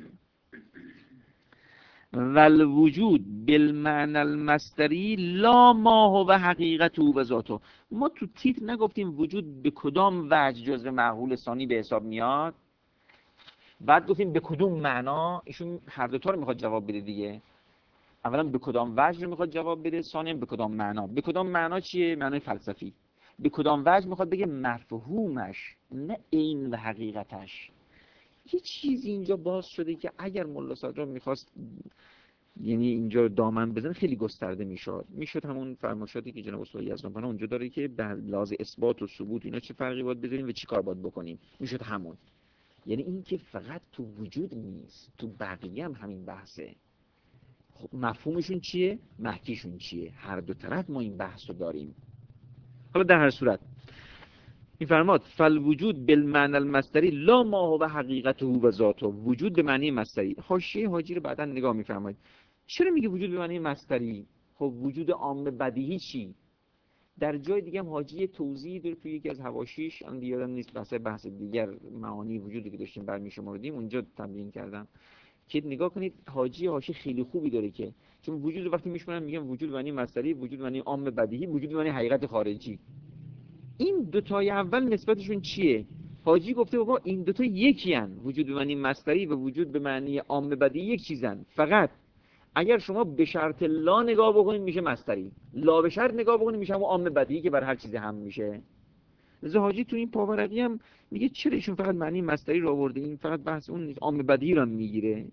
ول وجود بالمعنی المصدری لا ما هو حقیقته و ذاته. ما تو تیتر نگفتیم وجود به کدام وجه جزء معقول ثانی به حساب میاد؟ بعد گفتیم به کدوم معنا. ایشون هر دو تا رو میخواد جواب بده دیگه. اولا به کدام وجه رو میخواد جواب بده، ثانیا به کدام معنا. به کدام معنا چیه؟ معنای فلسفی. به کدام وجه میخواد بگه مفهومش، نه عین و حقیقتش. یه چیزی اینجا باز شده که اگر ملا صدرا میخواست یعنی اینجا دامن بزنه خیلی گسترده میشد. میشد همون فرمایشاتی که جناب استاد یزدانپناه اونجا داره که به لحاظ اثبات و ثبوت اینا چه فرقی باید بذاریم و چی کار باید بکنیم، میشد همون. یعنی این که فقط تو وجود نیست، تو بقیه هم همین بحثه. خب مفهومشون چیه؟ محکیشون چیه؟ هر دو طرف ما این بحث رو داریم. حالا در هر صورت این فرماد فل وجود بالمعنی المصدری لا ما هو حقیقته و ذاته. وجود به معنی مصدری. حاشیه حاجی رو بعداً نگاه می‌فرمایید. چرا میگه وجود به معنی مصدری؟ خب وجود عام بدیهی چی؟ در جای دیگه هم حاجی توضیحی داره توی یکی از حواشیش، اون دیگه یادم نیست، بحث بحث دیگر معانی وجودی که داشتیم برمی‌شمردیم اونجا تمرین کردم که نگاه کنید حاجی حاشیه خیلی خوبی داره که چون وجود رو وقتی میشونن میگن وجود به معنی مصدری، وجود به معنی عام بدیهی، وجود به معنی حقیقت خارجی. این دو تای اول نسبتشون چیه؟ حاجی گفته بابا این دو تا یکی ان، وجود به معنی مصدری و وجود به معنی عام بدیهی یک چیزن، فقط اگر شما به شرط لا نگاه بکنید میشه مصدری، لا به شرط نگاه بکنید میشه همون عام بدیهی که بر هر چیزی هم میشه. لذا حاجی تو این پاورقی هم میگه چرا ایشون فقط معنی مصدری رو آورده، این فقط بحث اون عام بدیهی رو میگیره.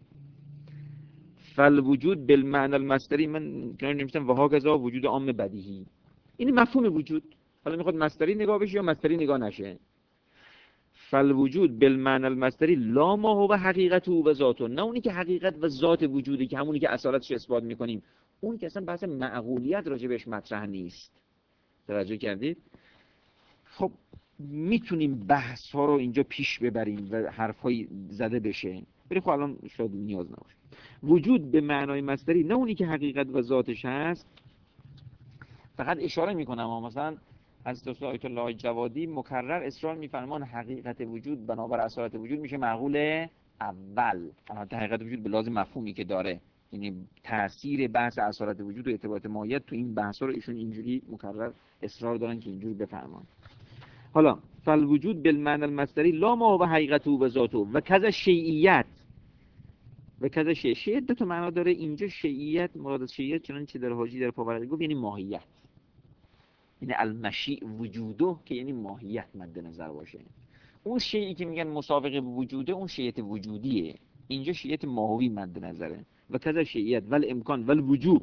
فل وجود بالمعنی المصدری، من کنار نمیشتم و هاکذا وجود عام بدیهی. این مفهوم وجود. حالا میخواد مصدری نگاه بشه یا مصدری نگاه نشه. فل وجود بالمعنی المصدری لا ما هو حقیقته و ذاته، نه اونی که حقیقت و ذات وجودی که همونی که اصالتش اثبات میکنیم، اون که اصلا بحث معقولیت راجع بهش مطرح نیست. توجه کردید؟ خب میتونیم بحث ها رو اینجا پیش ببریم و حرفای زده بشه، ولی خب الان شاید نیاز نباشه. وجود به معنای مصدری نه اونی که حقیقت و ذاتش هست. فقط اشاره میکنم مثلا از حضرت آیت الله جوادی مکرر اصرار میفرمان حقیقت وجود بنابر اصالت وجود میشه معقول اول. حقیقت وجود به لازم مفهومی که داره، یعنی تاثیر بحث اصالت وجود و ارتباط ماهیت تو این بحثا رو ایشون اینجوری مکرر اصرار دارن که اینجوری بفهمن. حالا فل وجود بالمعنی المصدری لا ما هو حقیقته و ذاته و کذا شیعیت و کذا شیعیت. شیعیت دو تا معنا داره اینجا. شیعیت مراد از شیعیت چنانچه در حاجی در پاورقی گفت یعنی ماهیت، یعنی المشیع وجوده که یعنی ماهیت مد نظر باشه. اون شیعی که میگن مسابقه به وجوده اون شیعیت وجودیه، اینجا شیعیت ماهوی مد نظره. و کذا شیعیت ول امکان ول وجوب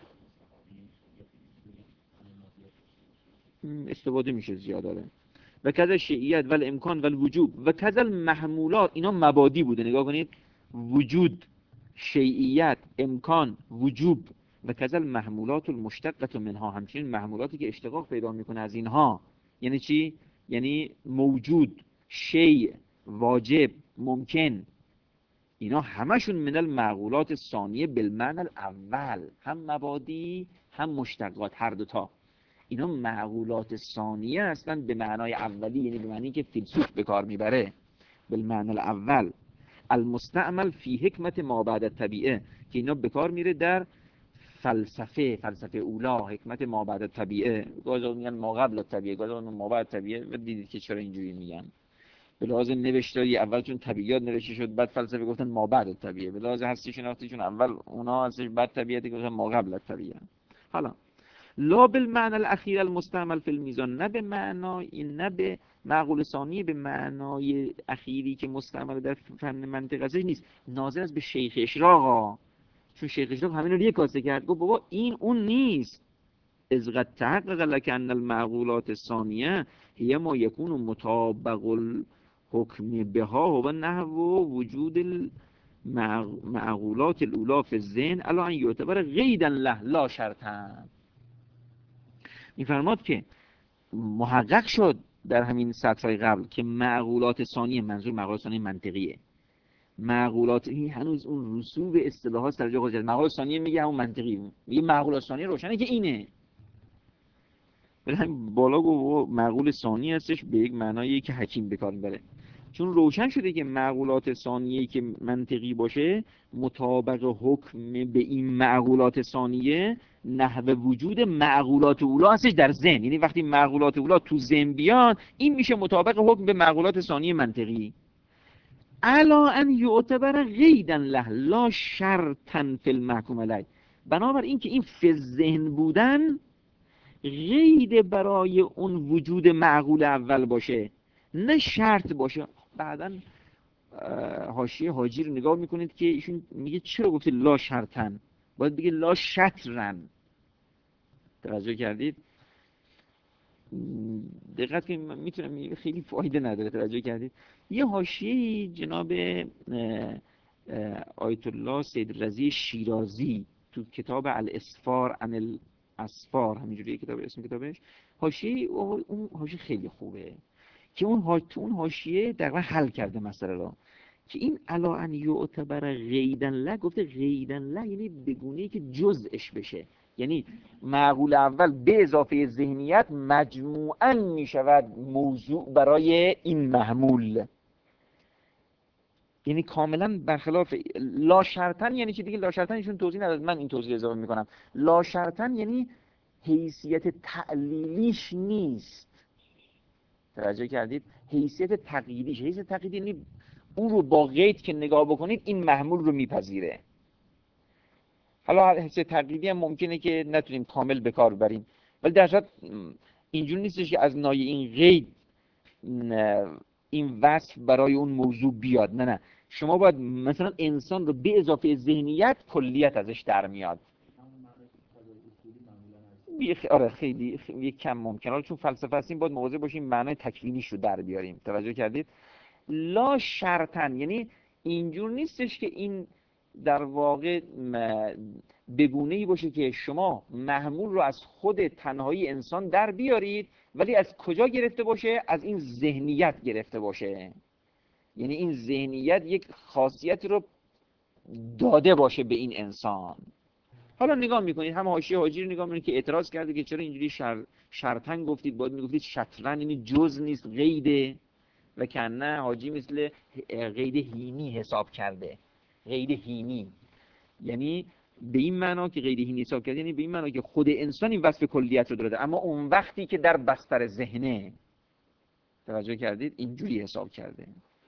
استفاده میشه زیاد داره. و کذا شیعیت ول امکان ول وجوب و کذا المحمولات، اینا مبادی بوده. نگاه کنید وجود شیعیت، امکان، وجوب و کذل محمولات المشتقه منها، همچنین محمولاتی که اشتقاق پیدا میکنه از اینها. یعنی چی؟ یعنی موجود، شیء، واجب، ممکن، اینا همشون من المعقولات ثانیه بالمعنی الاول، هم مبادی هم مشتقات، هر دوتا اینا معقولات ثانیه هستن به معنای اولی، یعنی به معنی که فیلسوف به کار میبره، بالمعنی الاول المستعمل فی حکمت ما بعد الطبیعه، که اینا به کار میره در فلسفه فلسفه اولا، حکمت ما بعد الطبیعه. گاهی میگن ما قبل الطبیعه، گاهی ما بعد الطبیعه، و دیدید که چرا اینجوری میگن. به لحاظ نوشتاری اول چون طبیعیات نوشته شد، بعد فلسفه گفتن ما بعد الطبیعه. به لحاظ هستی شناختی چون اول اونا هستش، بعد طبیعت گفتن ما قبل الطبیعه. حالا لا بالمعنى الاخیر المستعمل فی المیزان، نه به معنای، نه به معقول ثانی به معنای اخیری که مستعمل در فن منطق ازش نیست، ناظر است به شیخ اشراق. چون شیخ اشراق همین رو یک کاسه کرد، گفت بابا این اون نیست. اذ قد تحقق لك ان المعقولات الثانیه هي ما يكون مطابق الحكم بها و نحو وجود المعقولات الاولى في الذهن الا ان يعتبر قیدا له لا شرطا. میفرماد که محقق شد در همین سطرهای قبل که معقولات ثانیه، منظور معقولات ثانیه منطقیه، معقولات این هنوز اون رسوب اصطلاحات در جا گذاشته. معقولات ثانیه میگه همون منطقی، میگه معقولات ثانیه روشنه که اینه، ولی همین بالا گفت معقول ثانی هستش به یک معنایی که حکیم به کار میبره، چون روشن شده که معقولات ثانیه‌ای که منطقی باشه مطابق حکم به این معقولات ثانیه نحو وجود معقولات اولا هستش در ذهن. یعنی وقتی معقولات اولا تو ذهن بیان، این میشه مطابق حکم به معقولات ثانیه منطقی. الا ان یعتبر قیدا له لا شرطا فی المحکوم علیه، بنابر این که این فی ذهن بودن قید برای اون وجود معقول اول باشه، نه شرط باشه. بعداً حاشیه حاجی رو نگاه میکنید که ایشون میگه چرا گفته لا شرطن، باید بگه لا شطرن. توجه کردید؟ دقت کنید، من میتونم خیلی فایده نداره. توجه کردید؟ یه حاشیه جناب آیت الله سید رضی شیرازی تو کتاب الاسفار عن الاسفار، همینجوری کتاب اسم کتابش، حاشیه اون حاشیه خیلی خوبه که اون ها تو اون حاشیه در واقع حل کرده مسئله رو، که این الا ان یعتبر قیدا له، گفته قیدا له یعنی بگونه‌ای که جزءش بشه، یعنی معقول اول به اضافه ذهنیت مجموعاً می شود موضوع برای این محمول، یعنی کاملا برخلاف لا شرطن. یعنی چی دیگه؟ لا شرطن ایشون توضیح نداد، من این توضیح اضافه میکنم. لا شرطن یعنی حیثیت تعلیلیش نیست. توجه کردید؟ حیثیت تقییدیش، حیثیت تقییدی یعنی اون رو با قید که نگاه بکنید این محمول رو میپذیره. حالا حیثیت تقییدی هم ممکنه که نتونیم کامل به کار ببریم، ولی در صورت اینجوری نیستش که از نای این قید این وصف برای اون موضوع بیاد. نه نه، شما باید مثلا انسان رو به اضافه ذهنیت کلیت ازش در میاد. آره خیلی, خیلی کم ممکنه، حالا چون فلسفه هستیم باید مواظب باشیم معنای تکوینیش رو در بیاریم. توجه کردید؟ لا شرطن یعنی اینجور نیستش که این در واقع بگونه‌ای باشه که شما محمول رو از خود تنهایی انسان در بیارید، ولی از کجا گرفته باشه؟ از این ذهنیت گرفته باشه. یعنی این ذهنیت یک خاصیت رو داده باشه به این انسان. حالا نگاه میکنید هم حاشیه حاجی رو نگاه میکنید که اعتراض کرده که چرا اینجوری شر... شرطن گفتید، باید میگفتید شطرن، یعنی جز نیست قیده، و کنه حاجی مثل قید هینی حساب کرده. قید هینی یعنی به این معنا که قید هینی حساب کرده، یعنی به این معنا که خود انسان این وصف کلیت رو داده، اما اون وقتی که در بستر ذهنه. توجه کردید؟ اینجوری حساب کرده.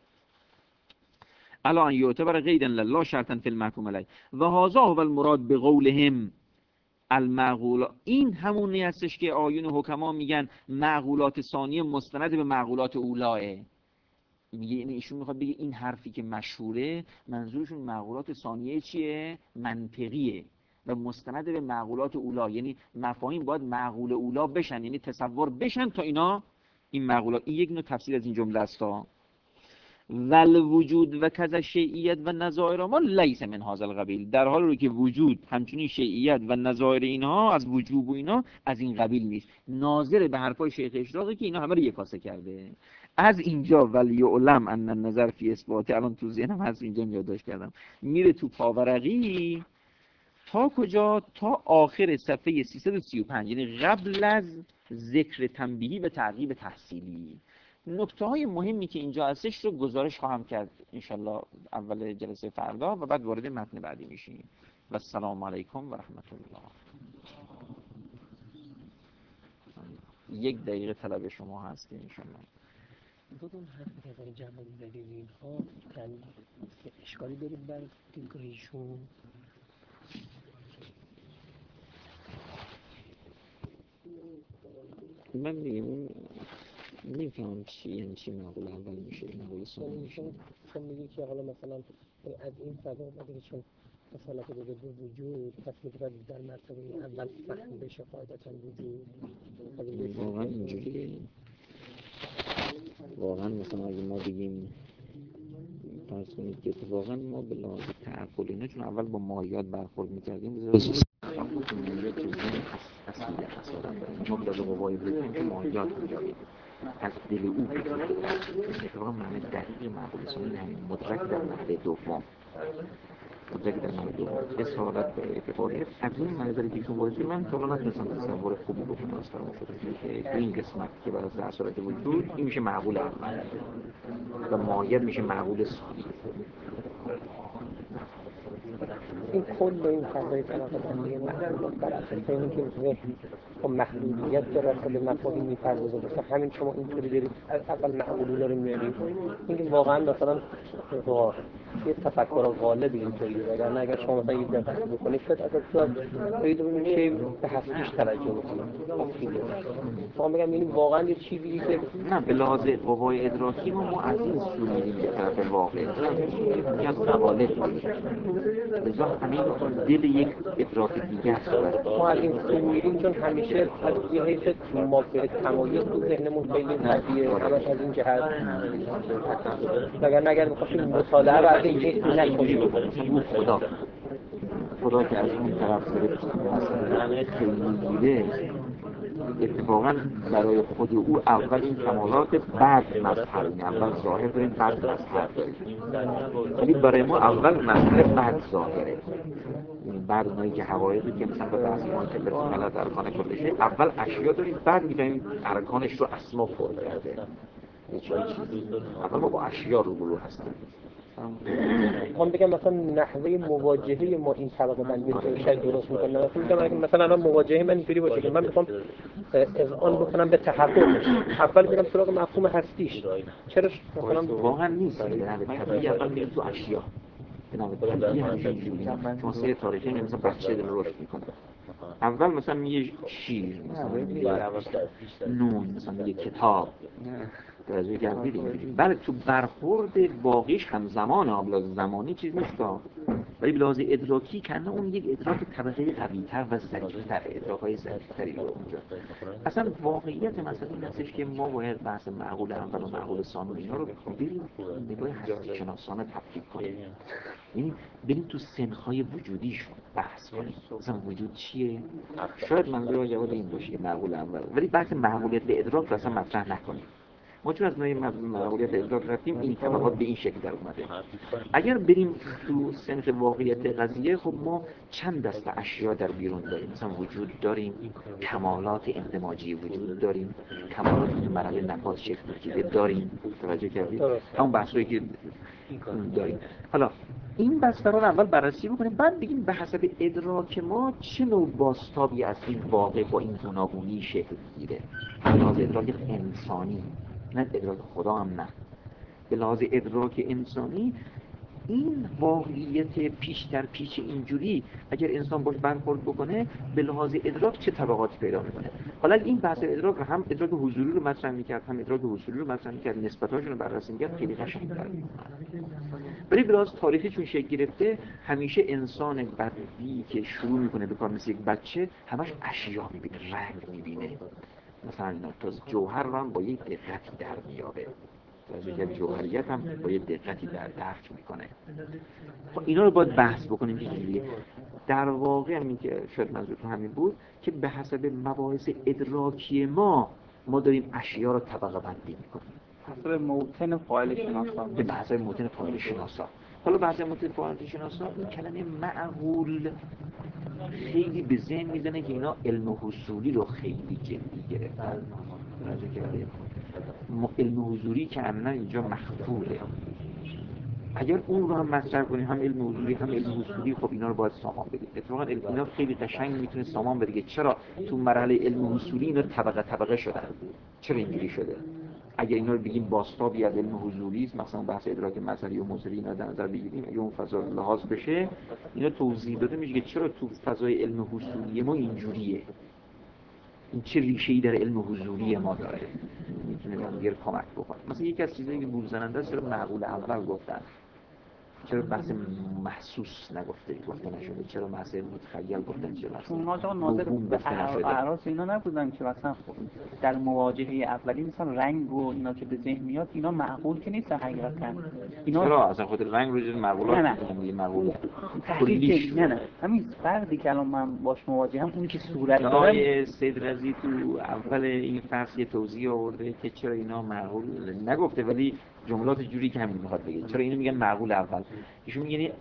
الا ان یعتبر قیدا لا شرطا فی المحکوم علیه و هذا هو المراد بقولهم المعقول. این همونی هستش که آیون حکما میگن معقولات ثانیه مستند به معقولات اولاه. میگه یعنی ایشون میخواد بگه این حرفی که مشهوره منظورشون معقولات ثانیه چیه؟ منطقیه و مستند به معقولات اولا، یعنی مفاهیم باید معقول اولا بشن، یعنی تصور بشن تا اینا این معقولات. این یک نوع تفسیر از این جمله است. ول وجود و کذا شیعیت و نظائر ما لیس من هذا القبیل، در حالی رو که وجود همچنین شیعیت و نظائر اینها از وجوب و اینا از این قبیل نیست. ناظر به حرفای شیخ اشراقی که اینا همه رو یکاسه کرده. از اینجا ولی علم ان النظر فی اثبات، الان تو ذهنم هست اینجا یادداشت کردم، میره تو پاورقی تا کجا؟ تا آخر صفحه سیصد و سی و پنج، یعنی قبل از ذکر تنبیهی و تعقیب تحصیلی. نکته های مهمی که اینجا هستش رو گزارش خواهم کرد انشالله اول جلسه فردا و بعد وارد متن بعدی میشیم. و السلام علیکم و رحمت الله. یک دقیقه طلب شما هست انشالله. بدون حرفی که در جمع زدید اینها یعنی اشکالی دارید بر دیدگاهشون؟ من دیگه نمیفهمم چی یعنی چی معقول اول میشه معقول ثانی میشه. چون میگی که حالا مثلا از این فضا اومده که چون مثلا که بگه وجود پس میتونه در مرتبه اول فهم بشه قاعدتا وجود. واقعا اینجوریه؟ واقعا مثلا اگه ما بگیم فرض کنید که اتفاقا ما به لحاظ تعقل اینا چون اول با مایات برخورد میکردیم مایات تو ذهن اصلی اصلا ما به لحاظ قوای بودیم که مایات میجاییم از دل او اتفاقا معنی دقیق معقول ثانی همین مدرک در نحوه دوم مدرک در نحوه دوم اصالت به اعتباریت از این منظری که ایشون وارد من تا الان نتونستم تصور خوبی بکنم از فرمون شده که این قسمت که برای اصالت وجود این میشه معقول اول و مایت میشه معقول ثانی. این کل این فضای طبقه بندی محدودیت بر اساس اینی که ذهن با محدودیت به رسل مفاهیم میپردازه. مثلا همین شما اینطوری برید اول معقولولا رو میارید، اینکه واقعا مثلا یه تفکر غالب اینطوری وگرنه اگر شما مثلا یه دقت بکنید شاید اصلا باید ببینید که به هستیش توجه بکنید. شما بگم یعنی واقعا یه چیزی که نه به لحاظ قوای ادراکی ما ما از این سو میریم به طرف واقع یکی از قوالب لذا همین دل یک ادراک دیگه است. ما از این سو میریم چون همیشه از یه حیث ما به تمایز تو ذهنمون خیلی قویه، همش از این جهت وگرنه اگر بخواستیم مطالعه رو از این حیث نکنیم خدا خدا که از اون طرف داره خیلی میده اتفاقا برای خود او اول این کمالات بعد مظهر، اول ظاهر داریم بعد مظهر داریم، ولی برای ما اول مظهر بعد ظاهره. بعد اونایی که حقایقی که مثلا به بحث ما که به ملت ارکان کلشه اول اشیا داریم بعد می‌فهمیم ارکانش رو اسما پر کرده. چیزی اول ما با اشیا روبرو هستیم. هم بگم مثلا نحوه مواجهه ما این طبقه بندی رو شاید درست میکنه. مثلا میگم مثلا الان مواجهه من اینطوری باشه که من میخوام اذعان بکنم به تحققش، اول میرم سراغ مفهوم هستیش. چرا مثلا واقعا نیست در طبیعی اول میریم تو اشیا به طبیعی همینجوری چون سیر تاریخی مثلا بچه دل رشد میکنه اول مثلا میگه شیر مثلا میگه نون مثلا میگه کتاب توجه کردید. بله تو برخورد باقیش همزمان آبلاز زمانی چیز نیست ولی به لحاظ ادراکی کنه اون یک ادراک طبقه قوی‌تر و ظریف‌تر ادراک‌های ظریف‌تری رو اونجا اصلا واقعیت مسئله این هستش که ما باید بحث معقول اول و معقول ثانی اینا رو بریم نگاه هستی شناسانه تفکیک کنیم، یعنی بریم تو سنخ‌های وجودیشون بحث کنیم مثلا وجود چیه. شاید منظور جواب این باشه معقول اول ولی بحث معقولیت به ادراک رو اصلا مطرح نکنیم. ما چون از نوع معقولیت ادراک رفتیم این طبقات به این شکل در اومده. اگر بریم تو سنخ واقعیت قضیه خب ما چند دسته اشیا در بیرون داریم، مثلا وجود داریم، کمالات اندماجی وجود داریم، کمالات تو مرحله نفاذ شکل گیری داریم. توجه کردید؟ همون بحثایی که داریم. حالا این بستر رو اول بررسی بکنیم بعد بگیم به حسب ادراک ما چه نوع بازتابی از این واقع با این گوناگونی شکل گیره. به لحاظ ادراک انسانی نه ادراک خدا هم نه به لحاظ ادراک انسانی این واقعیت پیش در پیش اینجوری اگر انسان باش برخورد بکنه به لحاظ ادراک چه طبقاتی پیدا میکنه. حالا این بحث ادراک رو هم ادراک حضوری رو مطرح میکرد هم ادراک حصولی رو مطرح میکرد نسبتاشون رو بررسی میکرد خیلی قشنگ‌تر. ولی به لحاظ تاریخی چون شکل گرفته همیشه انسان بدوی که شروع میکنه به کار مثل یک بچه همش اشیا میبینه رنگ میبینه مثلا تا جوهر رو هم با یک دقتی در میاره توجه کرد جوهریت هم با یه دقتی در درک میکنه. خب اینا رو باید بحث بکنیم که چجوریه. در واقع همین که شاید منظورتون همین بود که به حسب مباحث ادراکی ما ما داریم اشیا رو طبقه بندی میکنیم حسب موطن فاعل شناسا، به حسب موطن فاعل شناسا. حالا به حسب موطن فاعل شناسا این کلمه معقول خیلی به ذهن میزنه که اینا علم حصولی رو خیلی جدی گرفتن. توجه کردید؟ علم حضوری که عملا اینجا مخفوله. اگر اون رو هم مطرح کنیم، هم علم حضوری هم علم حصولی، خب اینا رو باید سامان بدیم. اتفاقا اینا خیلی قشنگ میتونه سامان بده که چرا تو مرحله علم حصولی اینا طبقه طبقه شدن، چرا اینجوری شده. اگر اینا رو بگیم بازتابی از علم حضوری است، مثلا بحث ادراک مظهری و مظهری اینا در نظر بگیریم، اگه اون فضا لحاظ بشه اینا توضیح داده میشه که چرا تو فضای علم حصولی ما اینجوریه، این چه ریشه‌ای در علم حضوری ما داره، میتونه به دیگر کمک بکنه. مثلا یکی از چیزایی که گول زننده است، چرا معقول اول گفتن، چرا بحث محسوس نگفته گفته نشده، چرا بحث متخیل گفتن، چرا بحث اونها جا ناظر به اعراض اینا نبودن که مثلا در مواجهه اولی مثلا رنگ و اینا که به ذهن میاد اینا معقول که نیستن حقیقتا. اینا چرا اصلا خود رنگ رو جز معقولات میگن معقول کلیش نه نه همین فردی که الان من باش مواجهم اون که صورت داره. آقای سید رضی تو اول این فصل یه توضیح آورده که چرا اینا معقول نگفته، ولی جملات جوری که همین میخواد بگه چرا اینو میگن معقول اول. ایشون میگه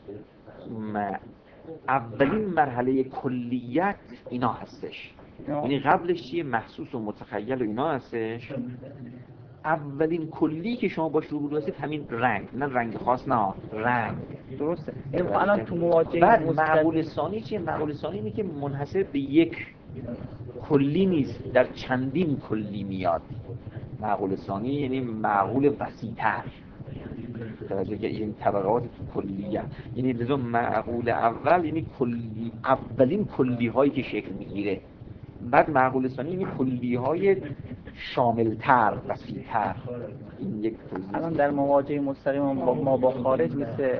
اولین مرحله کلیت اینا هستش، یعنی قبلش چیه؟ محسوس و متخیل و اینا هستش. اولین کلی که شما باش روبرو هستید همین رنگ، نه رنگ خاص، نه رنگ. درسته. این الان تو مواجهه بعد معقول ثانی چیه؟ معقول ثانی اینه که منحصر به یک کلی نیست، در چندین کلی میاد. معقول ثانی یعنی معقول وسیع‌تر، توجه که این طبقات کلیه، یعنی لزوم معقول اول یعنی کلی، اولین کلی هایی که شکل میگیره. بعد معقول ثانی یعنی کلی های شاملتر، وسیع‌تر. این یک توضیح. الان در مواجهه مستقیم با ما با خارج مثل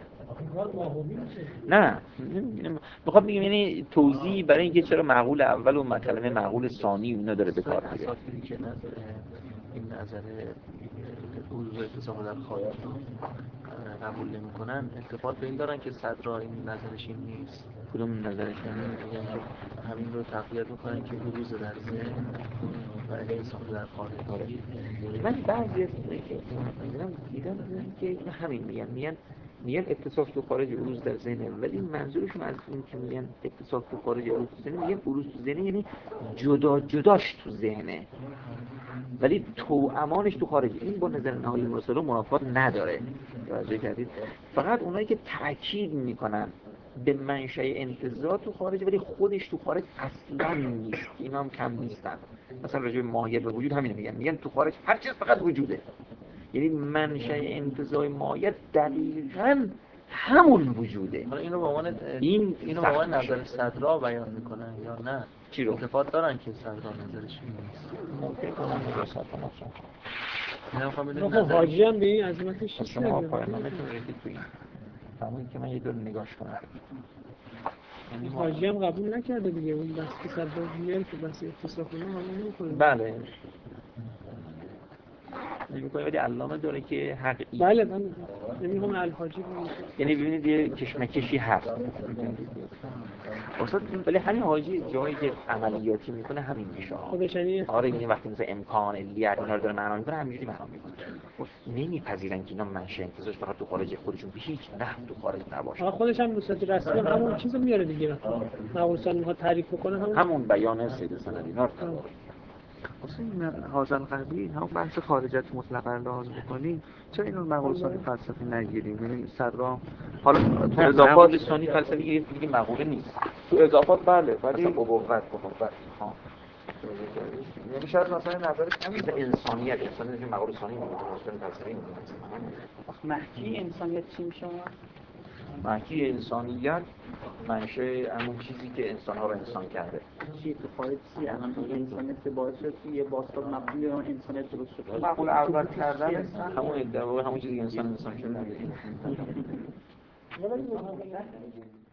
نه میخوام بگم یعنی توضیح برای اینکه چرا معقول اول و کلمه معقول ثانی اینا داره به کار میره. این نظر حضور اتصال در خارج قبول نمی‌کنن، التفات به این دارن که صدرا این نظرش این نیست. کدوم نظرش میگن که همین رو تقویت می‌کنن که بروز در ذهن و اتصال در خارج. من بعضی از اینایی که دیدم دیدم که همین میگن میگن میگن اتصال تو خارج بروز در ذهنه، ولی منظورشون از این که میگن اتصال تو خارج بروز تو ذهنه، میگن بروز تو ذهنه یعنی جدا جداش تو ذهنه، ولی تو امانش تو خارج. این با نظر نهایی مرسلو منافات نداره. توجه کردید؟ فقط اونایی که تاکید میکنن به منشأ انتزاع تو خارج ولی خودش تو خارج اصلا نیست، اینا هم کم نیستن. مثلا راجع به ماهیت و وجود همین میگن، میگن تو خارج هر چیز فقط وجوده، یعنی منشأ انتزاع ماهیت دقیقاً همون وجوده. حالا اینو به عنوان این اینو به عنوان نظر صدرا بیان میکنن یا نه؟ چی رو؟ التفات دارن که صدرا نظرش این نیست. ممکنه کنم به صدرا اینا میخوام بدونم خب حاجی هم به این عظمتش چی شما پایان‌نامه‌تون ریختید تو این. همون که من یه دور نگاش کنم. حاجی هم قبول نکرده دیگه، اون بس که صد میگه که بس اتصال کنه حالا نمی‌کنه. بله. نمی‌کنه ولی علامه داره که حقیقی. بله من نمی‌خوام الحاجی کنم. یعنی ببینید یه کشمکشی هست. اصلا ولی همین حاجی جایی که عملیاتی میکنه همین میشه. خودش یعنی آره یعنی وقتی مثلا امکان علیت اینا رو داره معنا میکنه همینجوری معنا میکنه. نمیپذیرن که اینا منشأ انتزاعش فقط تو خارج خودشون به هیچ نحو تو خارج نباشه. آقا خودش هم به صورت رسمی هم همون چیزو میاره دیگه. معقولسان میخواد تعریف بکنه همون همون بیان سید سند اینا رو داره. اصلا این حاضر قبلی همون بحث خارجیت مطلقا لحاظ بکنیم، چرا اینو مقولسانی فلسفی نگیریم؟ یعنی صدرا حالا تو اضافات ثانی فلسفی گرفت دیگه مقوله نیست. تو اضافات بله ولی ابوت ابوت ها یعنی شاید مثلا نظرش همین به انسانیت انسانیت که مقوله ثانی مطلقاً فلسفی نیست. محکی انسانیت چی میشه؟ محکی انسانیت منشه همون چیزی که انسان‌ها رو انسان کرده. چی تو خارج چی الان انسانیت باعث شد که یه بازتاب مقبول یا انسانیت درست شد؟ معقول اول کردن همون ادعا همون چیزی که انسان انسان شده.